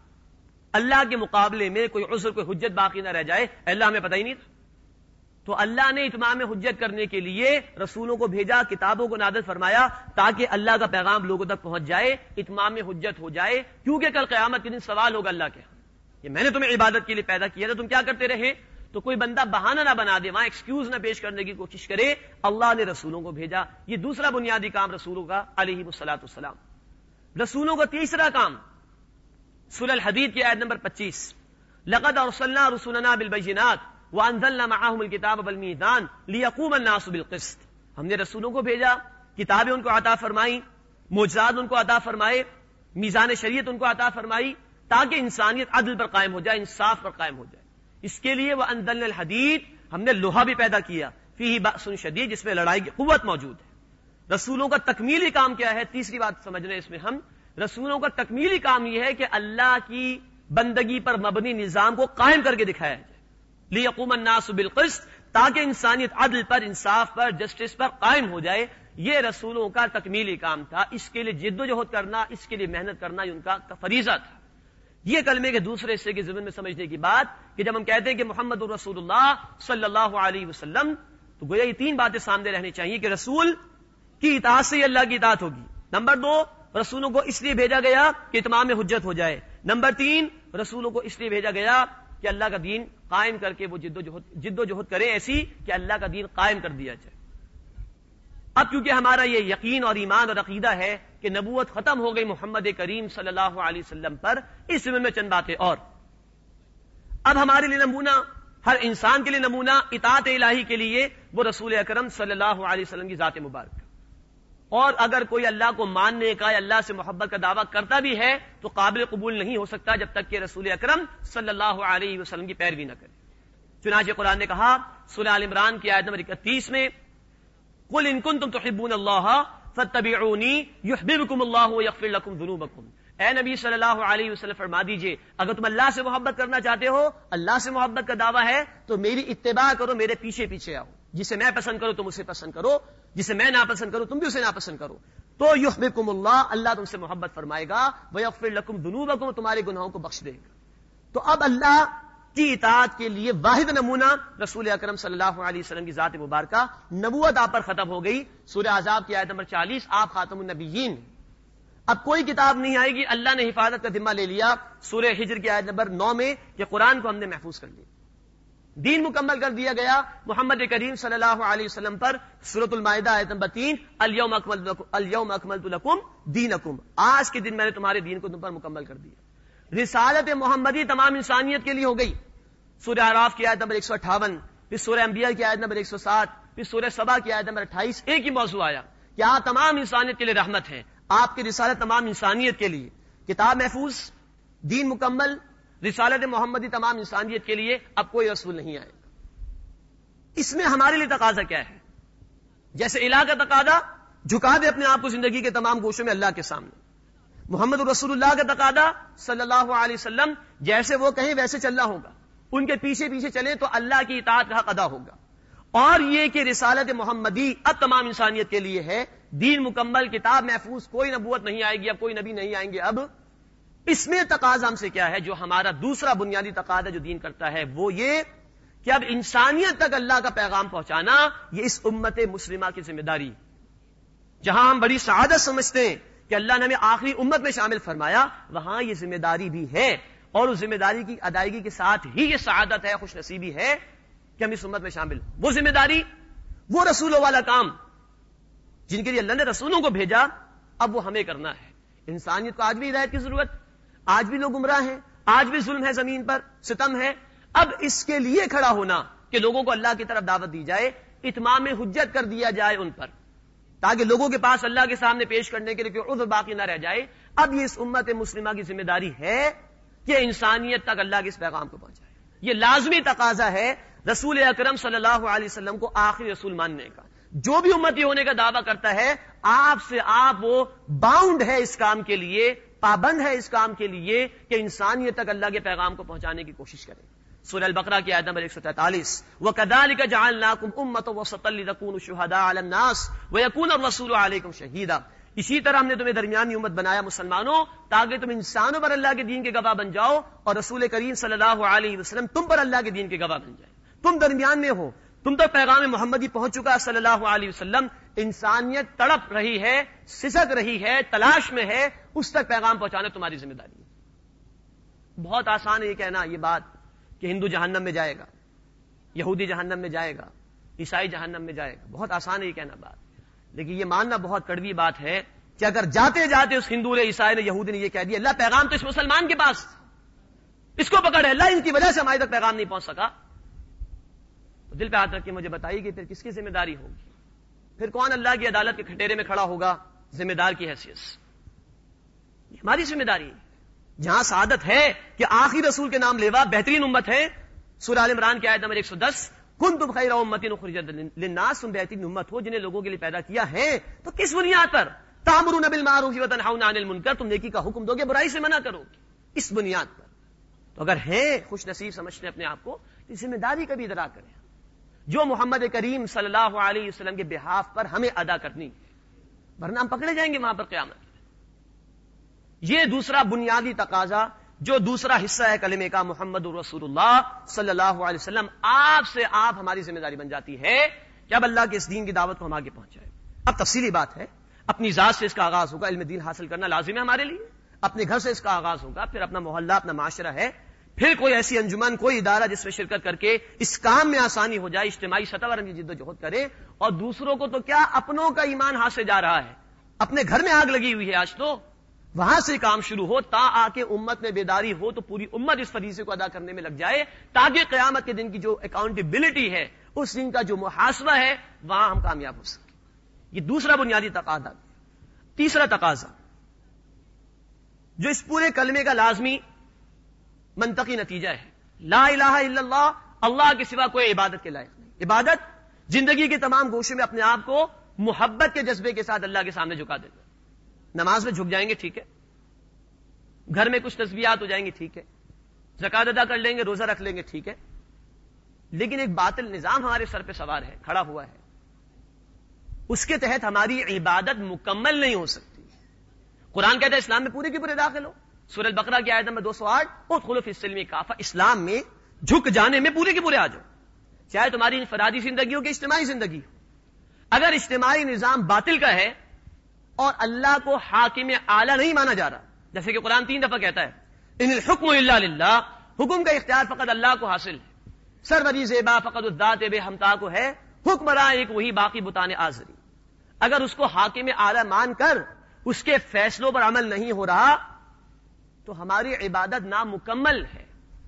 اللہ کے مقابلے میں کوئی عذر، کوئی حجت باقی نہ رہ جائے۔ اللہ ہمیں پتہ ہی نہیں تھا، تو اللہ نے اتمام حجت کرنے کے لیے رسولوں کو بھیجا، کتابوں کو نازل فرمایا تاکہ اللہ کا پیغام لوگوں تک پہنچ جائے، اتمام حجت ہو جائے، کیونکہ کل قیامت کے دن سوال ہوگا اللہ کے ہاں کہ میں نے تمہیں عبادت کے لیے پیدا کیا تھا، تم کیا کرتے رہے؟ تو کوئی بندہ بہانہ نہ بنا دے، وہاں ایکسکیوز نہ پیش کرنے کی کوشش کرے۔ اللہ نے رسولوں کو بھیجا، یہ دوسرا بنیادی کام رسولوں کا علیہ الصلوۃ والسلام۔ رسولوں کا تیسرا کام سورہ الحدید کی آیت نمبر 25، لقد ارسلنا رسلنا بالبینات وانزلنا معهم الكتاب والمیزان لیقوم الناس بالقسط، ہم نے رسولوں کو بھیجا، کتابیں ان کو عطا فرمائی، معجزات ان کو عطا فرمائے، میزان شریعت ان کو عطا فرمائی تاکہ انسانیت عدل پر قائم ہو جائے، انصاف پر قائم ہو جائے۔ اس کے لیے وانزلنا الحدید، ہم نے لوہا بھی پیدا کیا، فیہ بأس شدید، جس میں لڑائی کی قوت موجود ہے۔ رسولوں کا تکمیلی کام کیا ہے؟ تیسری بات سمجھ رہے ہیں اس میں ہم، رسولوں کا تکمیلی کام یہ ہے کہ اللہ کی بندگی پر مبنی نظام کو قائم کر کے دکھایا جائے، لیقوم الناس بالقسط، تاکہ انسانیت عدل پر، انصاف پر، جسٹس پر قائم ہو جائے۔ یہ رسولوں کا تکمیلی کام تھا، اس کے لیے جد و جہد کرنا، اس کے لیے محنت کرنا یہ ان کا فریضہ تھا۔ یہ کلمے کے دوسرے حصے کے ضمن میں سمجھنے کی بات کہ جب ہم کہتے ہیں کہ محمد الرسول اللہ صلی اللہ علیہ وسلم، تو گویا یہ تین باتیں سامنے رہنی چاہیے کہ رسول کی اطاعت سے ہی اللہ کی اطاعت ہوگی۔ نمبر 2، رسولوں کو اس لیے بھیجا گیا کہ اتمام حجت ہو جائے۔ نمبر 3، رسولوں کو اس لیے بھیجا گیا کہ اللہ کا دین قائم کر کے وہ جد و جہد کریں ایسی کہ اللہ کا دین قائم کر دیا جائے۔ اب کیونکہ ہمارا یہ یقین اور ایمان اور عقیدہ ہے کہ نبوت ختم ہو گئی محمد کریم صلی اللہ علیہ وسلم پر، اس زمین میں چند باتیں اور۔ اب ہمارے لیے نمونہ، ہر انسان کے لیے نمونہ اطاعت الہی کے لیے وہ رسول اکرم صلی اللہ علیہ وسلم کی ذات مبارک۔ اور اگر کوئی اللہ کو ماننے کا یا اللہ سے محبت کا دعویٰ کرتا بھی ہے تو قابل قبول نہیں ہو سکتا جب تک کہ رسول اکرم صلی اللہ علیہ وسلم کی پیروی نہ کرے۔ چنانچہ قرآن نے کہا سورہ آل عمران کی آیت نمبر 31 میں، قل ان کنتم تحبون اللہ فاتبعونی یحببکم اللہ ویغفر لکم ذنوبکم، اے نبی صلی اللہ علیہ وسلم فرما دیجئے اگر تم اللہ سے محبت کرنا چاہتے ہو، اللہ سے محبت کا دعویٰ ہے تو میری اتباع کرو، میرے پیچھے پیچھے آؤ، جسے میں پسند کروں تم اسے پسند کرو، جسے میں ناپسند کروں تم بھی اسے ناپسند کرو، تو یحببکم اللہ، اللہ تم سے محبت فرمائے گا، ویغفر لکم ذنوبکم، تمہارے گناہوں کو بخش دے گا۔ تو اب اللہ کی اطاعت کے لیے واحد نمونہ رسول اکرم صلی اللہ علیہ وسلم کی ذات مبارکہ، نبوت آپ پر ختم ہو گئی. سورہ احزاب کی آیت نمبر 40، آپ خاتم النبیین. اب کوئی کتاب نہیں آئے گی. اللہ نے حفاظت کا ذمہ لے لیا سورہ ہجر کی آیت نمبر 9 میں کہ قرآن کو ہم نے محفوظ کر لیا، دین مکمل کر دیا گیا محمد کریم صلی اللہ علیہ وسلم پر. سورۃ المائدہ آیت نمبر 3، الیوم اکملت لکم دینکم، آج کے دن میں نے تمہارے دین کو تم پر مکمل کر دیا. رسالت محمدی تمام انسانیت کے لیے ہو گئی. سورہ اعراف کی آیت نمبر 158، پھر سورہ انبیاء کی آیت نمبر 107، پھر سورہ سبا کی آیت نمبر 28. ایک ہی موضوع آیا کہ آپ تمام انسانیت کے لیے رحمت ہیں، آپ کی رسالت تمام انسانیت کے لیے. کتاب محفوظ، دین مکمل، رسالت محمدی تمام انسانیت کے لیے. اب کوئی رسول نہیں آئے گا. اس میں ہمارے لیے تقاضا کیا ہے؟ جیسے الہ کا تقاضا، جھکا دے اپنے آپ کو زندگی کے تمام گوشوں میں اللہ کے سامنے. محمد رسول اللہ کا تقاضا صلی اللہ علیہ وسلم، جیسے وہ کہیں ویسے چلنا ہوگا، ان کے پیچھے پیچھے چلیں تو اللہ کی اطاعت کا حق ادا ہوگا. اور یہ کہ رسالت محمدی اب تمام انسانیت کے لیے ہے، دین مکمل، کتاب محفوظ، کوئی نبوت نہیں آئے گی، اب کوئی نبی نہیں آئیں گے. اب اس میں تقاضا ہم سے کیا ہے؟ جو ہمارا دوسرا بنیادی تقاضا جو دین کرتا ہے وہ یہ کہ اب انسانیت تک اللہ کا پیغام پہنچانا یہ اس امت مسلمہ کی ذمہ داری. جہاں ہم بڑی سعادت سمجھتے ہیں کہ اللہ نے ہمیں آخری امت میں شامل فرمایا، وہاں یہ ذمہ داری بھی ہے. اور اس ذمہ داری کی ادائیگی کے ساتھ ہی یہ سعادت ہے، خوش نصیبی ہے کہ ہم اس امت میں شامل. وہ ذمہ داری، وہ رسولوں والا کام جن کے لیے اللہ نے رسولوں کو بھیجا، اب وہ ہمیں کرنا ہے. انسانیت کو آج بھی ہدایت کی ضرورت، آج بھی لوگ گمراہ ہیں، آج بھی ظلم ہے، زمین پر ستم ہے. اب اس کے لیے کھڑا ہونا کہ لوگوں کو اللہ کی طرف دعوت دی جائے، اتمام حجت کر دیا جائے ان پر، تاکہ لوگوں کے پاس اللہ کے سامنے پیش کرنے کے لیے کوئی عذر باقی نہ رہ جائے. اب یہ اس امت مسلمہ کی ذمہ داری ہے کہ انسانیت تک اللہ کے اس پیغام کو پہنچائے. یہ لازمی تقاضا ہے رسول اکرم صلی اللہ علیہ وسلم کو آخری رسول ماننے کا. جو بھی امتی ہونے کا دعویٰ کرتا ہے، آپ سے آپ وہ باؤنڈ ہے اس کام کے لیے، پابند ہے اس کام کے لیے کہ انسانیت تک اللہ کے پیغام کو پہنچانے کی کوشش کریں. سورہ البقرہ کی آیت نمبر 143، وَكَذَلِكَ جَعَلْنَاكُمْ أُمَّةً وَسَطًا لِتَكُونُوا شُهَدَاءَ عَلَى النَّاسِ وَيَكُونَ الرَّسُولُ عَلَيْكُمْ شَهِيدًا. اسی طرح ہم نے تمہیں درمیانی امت بنایا مسلمانوں، تاکہ تم انسانوں پر اللہ کے دین کے گواہ بن جاؤ اور رسول کریم صلی اللہ علیہ وسلم تم پر اللہ کے دین کے گواہ بن جائے. تم درمیان میں ہو، تم تک پیغام محمدی پہنچ چکا صلی اللہ علیہ وسلم. انسانیت تڑپ رہی ہے، سسک رہی ہے، تلاش میں ہے، اس تک پیغام پہنچانا تمہاری ذمہ داری ہے. بہت آسان ہے یہ کہنا، یہ بات کہ ہندو جہنم میں جائے گا، یہودی جہنم میں جائے گا، عیسائی جہنم میں جائے گا. بہت آسان ہے یہ کہنا بات، لیکن یہ ماننا بہت کڑوی بات ہے کہ اگر جاتے جاتے اس ہندو نے، عیسائی نے، یہودی نے یہ کہہ دیا اللہ پیغام تو اس مسلمان کے پاس، اس کو پکڑ ہے، اللہ ان کی وجہ سے ہمارے تک پیغام نہیں پہنچ سکا، تو دل پہ ہاتھ رکھ کے مجھے بتائیے کہ پھر کس کی ذمہ داری ہوگی؟ پھر کون اللہ کی عدالت کے کھٹیرے میں کھڑا ہوگا ذمہ دار کی حیثیت سے؟ ہماری ذمہ داری ہے. جہاں سعادت ہے کہ آخری رسول کے نام لیوا بہترین امت ہے. سورہ آل عمران کی آیت نمبر 110، کنتم خیر امۃ اخرجت للناس، تم بہترین امت ہو جنہیں لوگوں کے لیے پیدا کیا ہے. تو کس بنیاد پر؟ تأمرون بالمعروف وتنہون عن المنکر، تم نیکی کا حکم دو گے، برائی سے منع کرو گے، اس بنیاد پر. تو اگر ہیں خوش نصیب سمجھتے ہیں اپنے آپ کو، تو ذمہ داری کا بھی ادراک کریں جو محمد کریم صلی اللہ علیہ وسلم کے بہاف پر ہمیں ادا کرنی ہے، ورنہ ہم پکڑے جائیں گے وہاں پر قیامت. یہ دوسرا بنیادی تقاضا جو دوسرا حصہ ہے کلمے کا، محمد رسول اللہ صلی اللہ علیہ وسلم، آپ سے آپ ہماری ذمہ داری بن جاتی ہے کہ اب اللہ کے اس دین کی دعوت کو ہم آگے پہنچائیں. اب تفصیلی بات ہے، اپنی ذات سے اس کا آغاز ہوگا، علم دین حاصل کرنا لازم ہے ہمارے لیے. اپنے گھر سے اس کا آغاز ہوگا، پھر اپنا محلہ، اپنا معاشرہ ہے، پھر کوئی ایسی انجمن، کوئی ادارہ جس میں شرکت کر کے اس کام میں آسانی ہو جائے، اجتماعی سطح پر ہم یہ جد و جہد کریں. اور دوسروں کو تو کیا، اپنوں کا ایمان ہاتھ سے جا رہا ہے، اپنے گھر میں آگ لگی ہوئی ہے آج، تو وہاں سے کام شروع ہو تا آ کے امت میں بیداری ہو تو پوری امت اس فریضے کو ادا کرنے میں لگ جائے، تاکہ قیامت کے دن کی جو اکاؤنٹیبلٹی ہے، اس دن کا جو محاسبہ ہے، وہاں ہم کامیاب ہو سکیں. یہ دوسرا بنیادی تقاضا. تیسرا تقاضا جو اس پورے کلمے کا لازمی منطقی نتیجہ ہے، لا الہ الا اللہ، اللہ کے سوا کوئی عبادت کے لائق نہیں. عبادت زندگی کے تمام گوشے میں اپنے آپ کو محبت کے جذبے کے ساتھ اللہ کے سامنے جھکا دینا. نماز میں جھک جائیں گے ٹھیک ہے، گھر میں کچھ تسبیحات ہو جائیں گے ٹھیک ہے، زکات ادا کر لیں گے، روزہ رکھ لیں گے ٹھیک ہے، لیکن ایک باطل نظام ہمارے سر پہ سوار ہے، کھڑا ہوا ہے، اس کے تحت ہماری عبادت مکمل نہیں ہو سکتی. قرآن کہتا ہے اسلام میں پورے کے پورے داخل ہو، سورہ البقرہ کی آیت نمبر 208 ادخلوا فی السلم کافہ، اسلام میں جھک جانے میں پورے کے پورے آ جاؤ، چاہے تمہاری انفرادی زندگی ہو کہ اجتماعی زندگی ہو۔ اگر اجتماعی نظام باطل کا ہے اور اللہ کو حاکم اعلی نہیں مانا جا رہا، جیسے کہ قرآن 3 دفعہ کہتا ہے ان الحکم الا للہ، حکم کا اختیار فقط اللہ کو حاصل ہے، سروری زیبا فقط الذات بے ہمتا کو ہے، حکمراں ایک وہی باقی بتانے آزری۔ اگر اس کو حاکم اعلی مان کر اس کے فیصلوں پر عمل نہیں ہو رہا تو ہماری عبادت نامکمل ہے،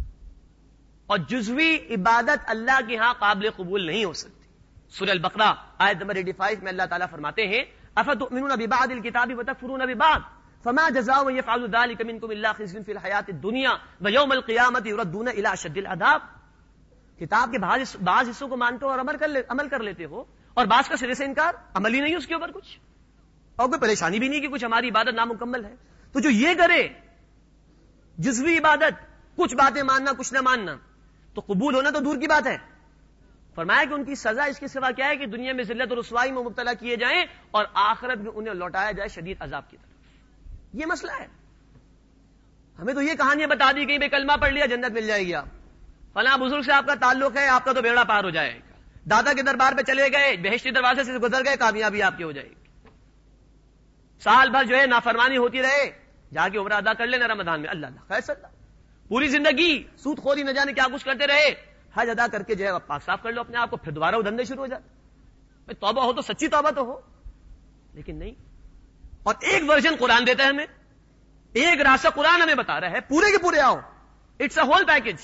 اور جزوی عبادت اللہ کے ہاں قابل قبول نہیں ہو سکتی۔ سورہ البقرہ آیت نمبر 85 میں اللہ تعالیٰ فرماتے ہیں افتؤمنون ببعض الکتاب وتکفرون ببعض فما جزاء من يفعل ذلك منكم الا خزي في الحياة الدنيا ويوم القيامة يردون الى اشد العذاب۔ کتاب کے بعض حصوں کو مانتے ہو اور عمل کر لیتے ہو، اور بعض کا سرے سے انکار، عمل ہی نہیں اس کے اوپر کچھ، اور کوئی پریشانی بھی نہیں کہ کچھ ہماری عبادت نامکمل ہے۔ تو جو یہ کرے جزوی عبادت، کچھ باتیں ماننا کچھ نہ ماننا، تو قبول ہونا تو دور کی بات ہے۔ فرمایا کہ ان کی سزا اس کے سوا کیا ہے کہ دنیا میں ذلت اور رسوائی میں مبتلا کیے جائیں اور آخرت میں انہیں لوٹایا جائے شدید عذاب کی طرف۔ یہ مسئلہ ہے۔ ہمیں تو یہ کہانیاں بتا دی گئی، بے کلمہ پڑھ لیا جنت مل جائے گی، آپ فلاں بزرگ سے آپ کا تعلق ہے، آپ کا تو بیڑا پار ہو جائے گا، دادا کے دربار پہ چلے گئے، بہشتی دروازے سے گزر گئے، کامیابی آپ کی ہو جائے گی۔ سال بھر جو ہے نافرمانی ہوتی رہے، جا کے عمرہ ادا کر لینا رمضان میں، اللہ خیر صدا، پوری زندگی سود خوری نہ جانے کیا کچھ کرتے رہے، حج ادا کر کے جو ہے پاک صاف کر لو اپنے آپ کو، پھر دوبارہ وہ دھندے شروع ہو جاتے۔ توبہ ہو تو سچی توبہ تو ہو، لیکن نہیں۔ اور ایک ورژن قرآن دیتا ہے ہمیں، ایک راستہ قرآن ہمیں بتا رہا ہے، پورے کے پورے آؤ، اٹس اے ہول پیکج،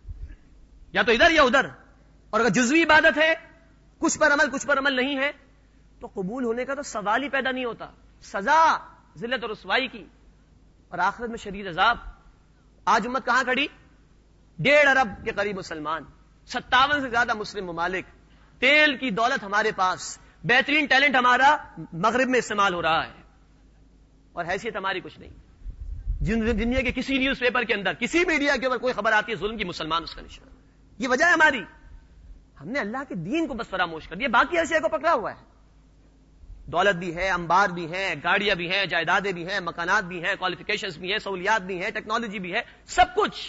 یا تو ادھر یا ادھر۔ اور اگر جزوی عبادت ہے، کچھ پر عمل نہیں ہے، تو قبول ہونے کا تو سوال ہی پیدا نہیں ہوتا۔ سزا ذلت اور رسوائی کی، اور آخرت میں شدید عذاب۔ آج امت کہاں کھڑی؟ 1.5 ارب کے قریب مسلمان، 57 سے زیادہ مسلم ممالک، تیل کی دولت ہمارے پاس، بہترین ٹیلنٹ ہمارا مغرب میں استعمال ہو رہا ہے، اور حیثیت ہماری کچھ نہیں۔ دنیا کے کسی نیوز پیپر کے اندر، کسی میڈیا کے اوپر کوئی خبر آتی ہے ظلم کی، مسلمان اس کا نشان۔ یہ وجہ ہے ہماری، ہم نے اللہ کے دین کو بس فراموش کر دیا، باقی ہر شے کو پکڑا ہوا ہے۔ دولت بھی ہے، انبار بھی ہیں، گاڑیاں بھی ہیں، جائیدادیں بھی ہیں، مکانات بھی ہیں، کوالیفیکیشنز بھی ہیں، سہولیات بھی ہیں، ٹیکنالوجی بھی ہے، سب کچھ،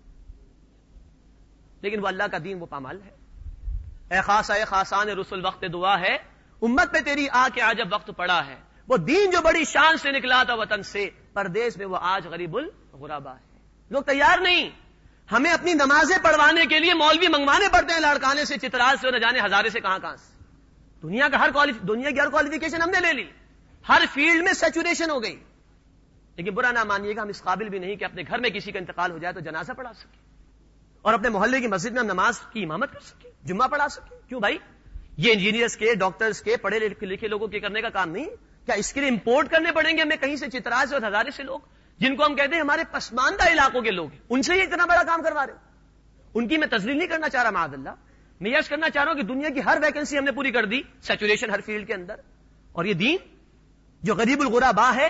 لیکن وہ اللہ کا دین وہ پامال ہے۔ اے خاصا اے خاصان رسول وقت دعا ہے، امت پہ تیری آ کے آج اب وقت پڑا ہے، وہ دین جو بڑی شان سے نکلا تھا وطن سے، پردیس میں وہ آج غریب الغربا ہے۔ لوگ تیار نہیں، ہمیں اپنی نمازیں پڑھوانے کے لیے مولوی منگوانے پڑتے ہیں، لاڑکانے سے، چترال سے، اور نہ جانے ہزارے سے کہاں سے۔ دنیا کی ہر کوالیفیکیشن ہم نے لے لی، ہر فیلڈ میں سیچوریشن ہو گئی، لیکن برا نہ مانیے گا ہم اس قابل بھی نہیں کہ اپنے گھر میں کسی کا انتقال ہو جائے تو جنازہ پڑھا سکے، اور اپنے محلے کی مسجد میں ہم نماز کی امامت کر سکے، جمعہ پڑھا سکے۔ کیوں بھائی؟ یہ انجینئرز کے، ڈاکٹرز کے، پڑھے لکھے لوگوں کے کرنے کا کام نہیں؟ کیا اس کے لیے امپورٹ کرنے پڑیں گے ہمیں کہیں سے، چترال سے اور ہزارے سے لوگ، جن کو ہم کہتے ہیں ہمارے پسماندہ علاقوں کے لوگ ہیں، ان سے یہ اتنا بڑا کام کروا رہے ہو؟ ان کی میں تذلیل نہیں کرنا چاہ رہا معاذ اللہ، میں یہ کرنا چاہ رہا ہوں کہ دنیا کی ہر ویکنسی ہم نے پوری کر دی، سیچوریشن ہر فیلڈ کے اندر، اور یہ دین جو غریب الغربا ہے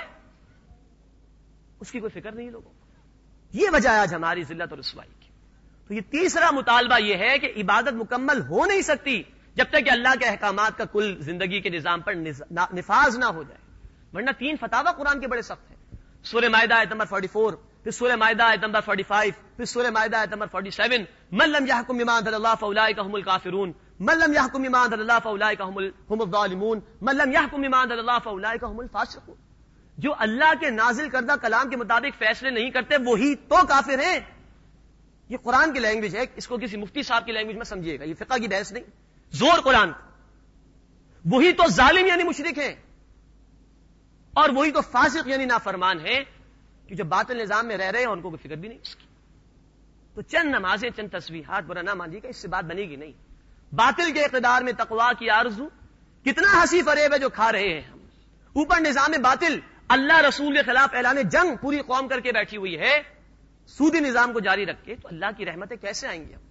اس کی کوئی فکر نہیں لوگوں کو۔ یہ وجہ ہے آج ہماری ذلت اور رسوائی کی۔ تو یہ تیسرا مطالبہ یہ ہے کہ عبادت مکمل ہو نہیں سکتی جب تک کہ اللہ کے احکامات کا کل زندگی کے نظام پر نفاذ نہ ہو جائے، ورنہ 3 فتاوی قرآن کے بڑے سخت ہیں۔ سورہ مائدہ آیت نمبر 44، پھر سورہ مائدہ آیت نمبر 45، پھر سورہ مائدہ آیت نمبر 47، من لم يحكم بما انزل الله فاولئك هم الكافرون، من لم يحكم بما انزل الله فاولئك هم الظالمون، من لم يحكم بما انزل الله فاولئك هم الفاسقون۔ جو اللہ کے نازل کردہ کلام کے مطابق فیصلے نہیں کرتے وہی تو کافر ہیں۔ یہ قرآن کی لینگویج ہے، اس کو کسی مفتی صاحب کی لینگویج میں سمجھیے گا، یہ فقہ کی بحث نہیں، زور قرآن کا۔ وہی تو ظالم یعنی مشرک ہیں، اور وہی تو فاسق یعنی نافرمان ہیں، کہ جو باطل نظام میں رہ رہے ہیں ان کو کوئی فکر بھی نہیں اس کی۔ تو چند نمازیں، چند تسبیحات، برا نہ مانیے گا، اس سے بات بنے گی نہیں۔ باطل کے اقتدار میں تقوا کی آرزو، کتنا ہنسی فریب ہے جو کھا رہے ہیں ہم، اوپر نظام باطل، اللہ رسول کے خلاف اعلان جنگ پوری قوم کر کے بیٹھی ہوئی ہے، سودی نظام کو جاری رکھ کے، تو اللہ کی رحمتیں کیسے آئیں گی ہم؟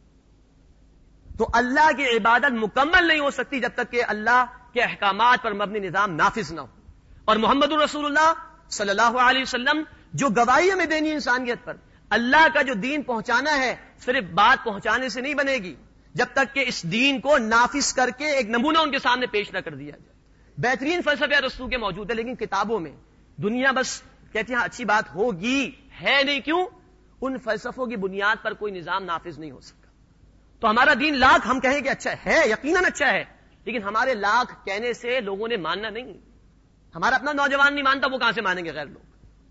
تو اللہ کی عبادت مکمل نہیں ہو سکتی جب تک کہ اللہ کے احکامات پر مبنی نظام نافذ نہ ہو۔ اور محمد رسول اللہ صلی اللہ علیہ وسلم جو گواہی ہمیں دینی انسانیت پر، اللہ کا جو دین پہنچانا ہے، صرف بات پہنچانے سے نہیں بنے گی جب تک کہ اس دین کو نافذ کر کے ایک نمونہ ان کے سامنے پیش نہ کر دیا جائے۔ بہترین فلسفے رسول کے موجود ہے، لیکن کتابوں میں دنیا بس کہتے ہیں اچھی بات ہوگی، ہے نہیں، کیوں؟ ان فلسفوں کی بنیاد پر کوئی نظام نافذ نہیں ہو سکتا. تو ہمارا دین لاکھ ہم کہیں کہ اچھا ہے، یقیناً اچھا ہے، لیکن ہمارے لاکھ کہنے سے لوگوں نے ماننا نہیں. ہمارا اپنا نوجوان نہیں مانتا، وہ کہاں سے مانیں گے غیر لوگ؟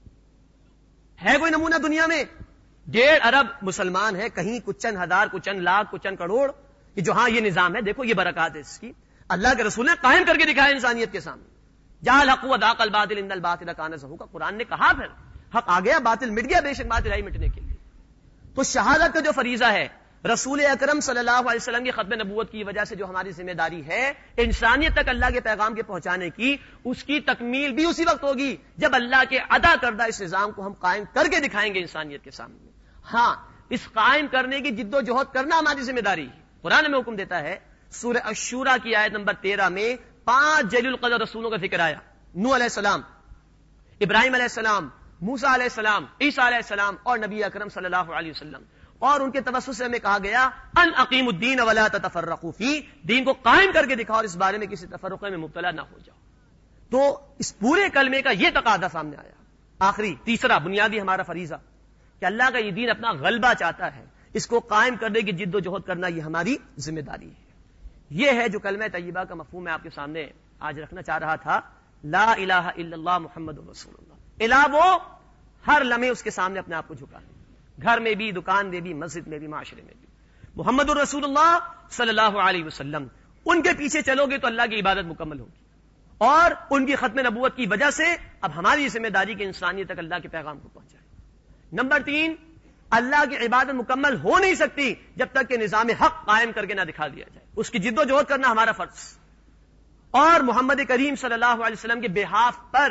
ہے کوئی نمونہ دنیا میں؟ 1.5 ارب مسلمان ہے، کہیں کچھ چند ہزار، کچھ چند لاکھ، کچھ چند کروڑ، کہ جو ہاں یہ نظام ہے، دیکھو یہ برکات ہے اس کی. اللہ کے رسول نے قائم کر کے دکھایا انسانیت کے سامنے. جعل الحق وذاق الباطل ان الباطل کان زہوقا، قرآن نے کہا پھر حق آ گیا، باطل مٹ گیا، بے شک باطل ہے مٹنے کے لیے. تو شہادت کا جو فریضہ ہے رسول اکرم صلی اللہ علیہ وسلم کی ختم نبوت کی وجہ سے جو ہماری ذمہ داری ہے انسانیت تک اللہ کے پیغام کے پہنچانے کی، اس کی تکمیل بھی اسی وقت ہوگی جب اللہ کے عطا کردہ اس نظام کو ہم قائم کر کے دکھائیں گے انسانیت کے سامنے. ہاں، اس قائم کرنے کی جد و جہد کرنا ہماری ذمہ داری ہے. قرآن میں حکم دیتا ہے، سورہ الشورى کی آیت نمبر 13 میں 5 جلیل القدر رسولوں کا ذکر آیا. نوح علیہ السلام، ابراہیم علیہ السلام، موسیٰ علیہ السلام، عیسیٰ علیہ السلام اور نبی اکرم صلی اللہ علیہ وسلم. اور ان کے توسط سے ہمیں کہا گیا ان اقیموا الدین ولا تتفرقوا فی، دین کو قائم کر کے دکھاؤ اور اس بارے میں کسی تفرقے میں مبتلا نہ ہو جاؤ. تو اس پورے کلمے کا یہ تقاضا سامنے آیا. آخری تیسرا بنیادی ہمارا فریضہ کہ اللہ کا یہ دین اپنا غلبہ چاہتا ہے، اس کو قائم کرنے کی جد و جہد کرنا یہ ہماری ذمہ داری ہے. یہ ہے جو کلمہ طیبہ کا مفہوم میں آپ کے سامنے آج رکھنا چاہ رہا تھا. لا الہ الا اللہ محمد رسول اللہ. الہ وہ ہر لمحے اس کے سامنے اپنے آپ کو جھکا ہے، گھر میں بھی، دکان میں بھی، مسجد میں بھی، معاشرے میں بھی. محمد الرسول اللہ صلی اللہ علیہ وسلم، ان کے پیچھے چلو گے تو اللہ کی عبادت مکمل ہوگی. اور ان کی ختم نبوت کی وجہ سے اب ہماری ذمہ داری کہ انسانیت تک اللہ کے پیغام کو پہنچائے. نمبر 3، اللہ کی عبادت مکمل ہو نہیں سکتی جب تک کہ نظام حق قائم کر کے نہ دکھا دیا جائے. اس کی جد و جہد کرنا ہمارا فرض. اور محمد کریم صلی اللہ علیہ وسلم کے بہاف پر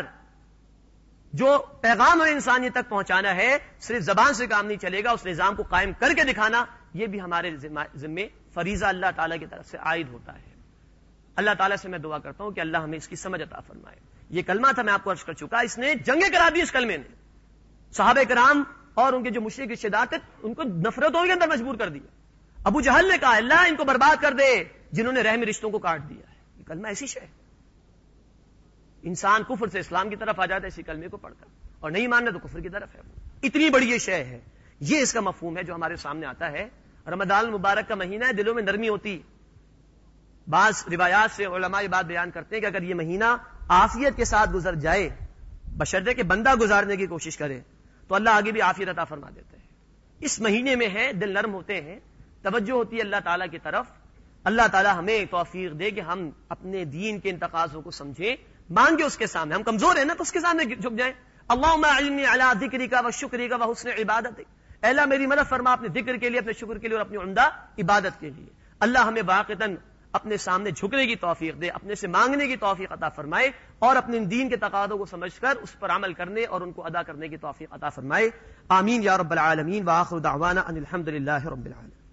جو پیغام اور انسانیت تک پہنچانا ہے، صرف زبان سے کام نہیں چلے گا، اس نظام کو قائم کر کے دکھانا یہ بھی ہمارے ذمے فریضہ اللہ تعالیٰ کی طرف سے عائد ہوتا ہے. اللہ تعالیٰ سے میں دعا کرتا ہوں کہ اللہ ہمیں اس کی سمجھ عطا فرمائے. یہ کلمہ تھا، میں آپ کو عرض کر چکا، اس نے جنگیں کرا دی. اس کلمے نے صحابہ کرام اور ان کے جو مشرک رشتے دار تھے ان کو نفرتوں کے اندر مجبور کر دیا. ابو جہل نے کہا اللہ ان کو برباد کر دے جنہوں نے رحم رشتوں کو کاٹ دیا ہے. یہ کلمہ ایسی شے ہے، انسان کفر سے اسلام کی طرف آ جاتا ہے اسی کلمے کو پڑھ کر، اور نہیں ماننا تو کفر کی طرف ہے. اتنی بڑی یہ شے ہے. یہ اس کا مفہوم ہے جو ہمارے سامنے آتا ہے. رمضان المبارک کا مہینہ ہے، دلوں میں نرمی ہوتی. بعض روایات سے علماء یہ بات بیان کرتے ہیں کہ اگر یہ مہینہ عافیت کے ساتھ گزر جائے، بشرطے کہ بندہ گزارنے کی کوشش کرے، تو اللہ آگے بھی عافیت عطا فرما دیتے ہیں. اس مہینے میں ہے دل نرم ہوتے ہیں، توجہ ہوتی ہے اللہ تعالیٰ کی طرف. اللہ تعالیٰ ہمیں توفیق دے کہ ہم اپنے دین کے ان تقاضوں کو سمجھیں، مانگے اس کے سامنے. ہم کمزور ہیں نا تو اس کے سامنے جھک جائیں. اللہم اعنی علی ذکرک و شکرک و حسن عبادتک، اے اللہ میری مدد فرما اپنے ذکر کے لیے، اپنے شکر کے لیے اور اپنی عمدہ عبادت کے لیے. اللہ ہمیں واقعتاً اپنے سامنے جھکنے کی توفیق دے، اپنے سے مانگنے کی توفیق عطا فرمائے، اور اپنے دین کے تقاضوں کو سمجھ کر اس پر عمل کرنے اور ان کو ادا کرنے کی توفیق عطا فرمائے. آمین یا رب العالمین. وآخر دعوانا ان الحمد للہ رب العالمین.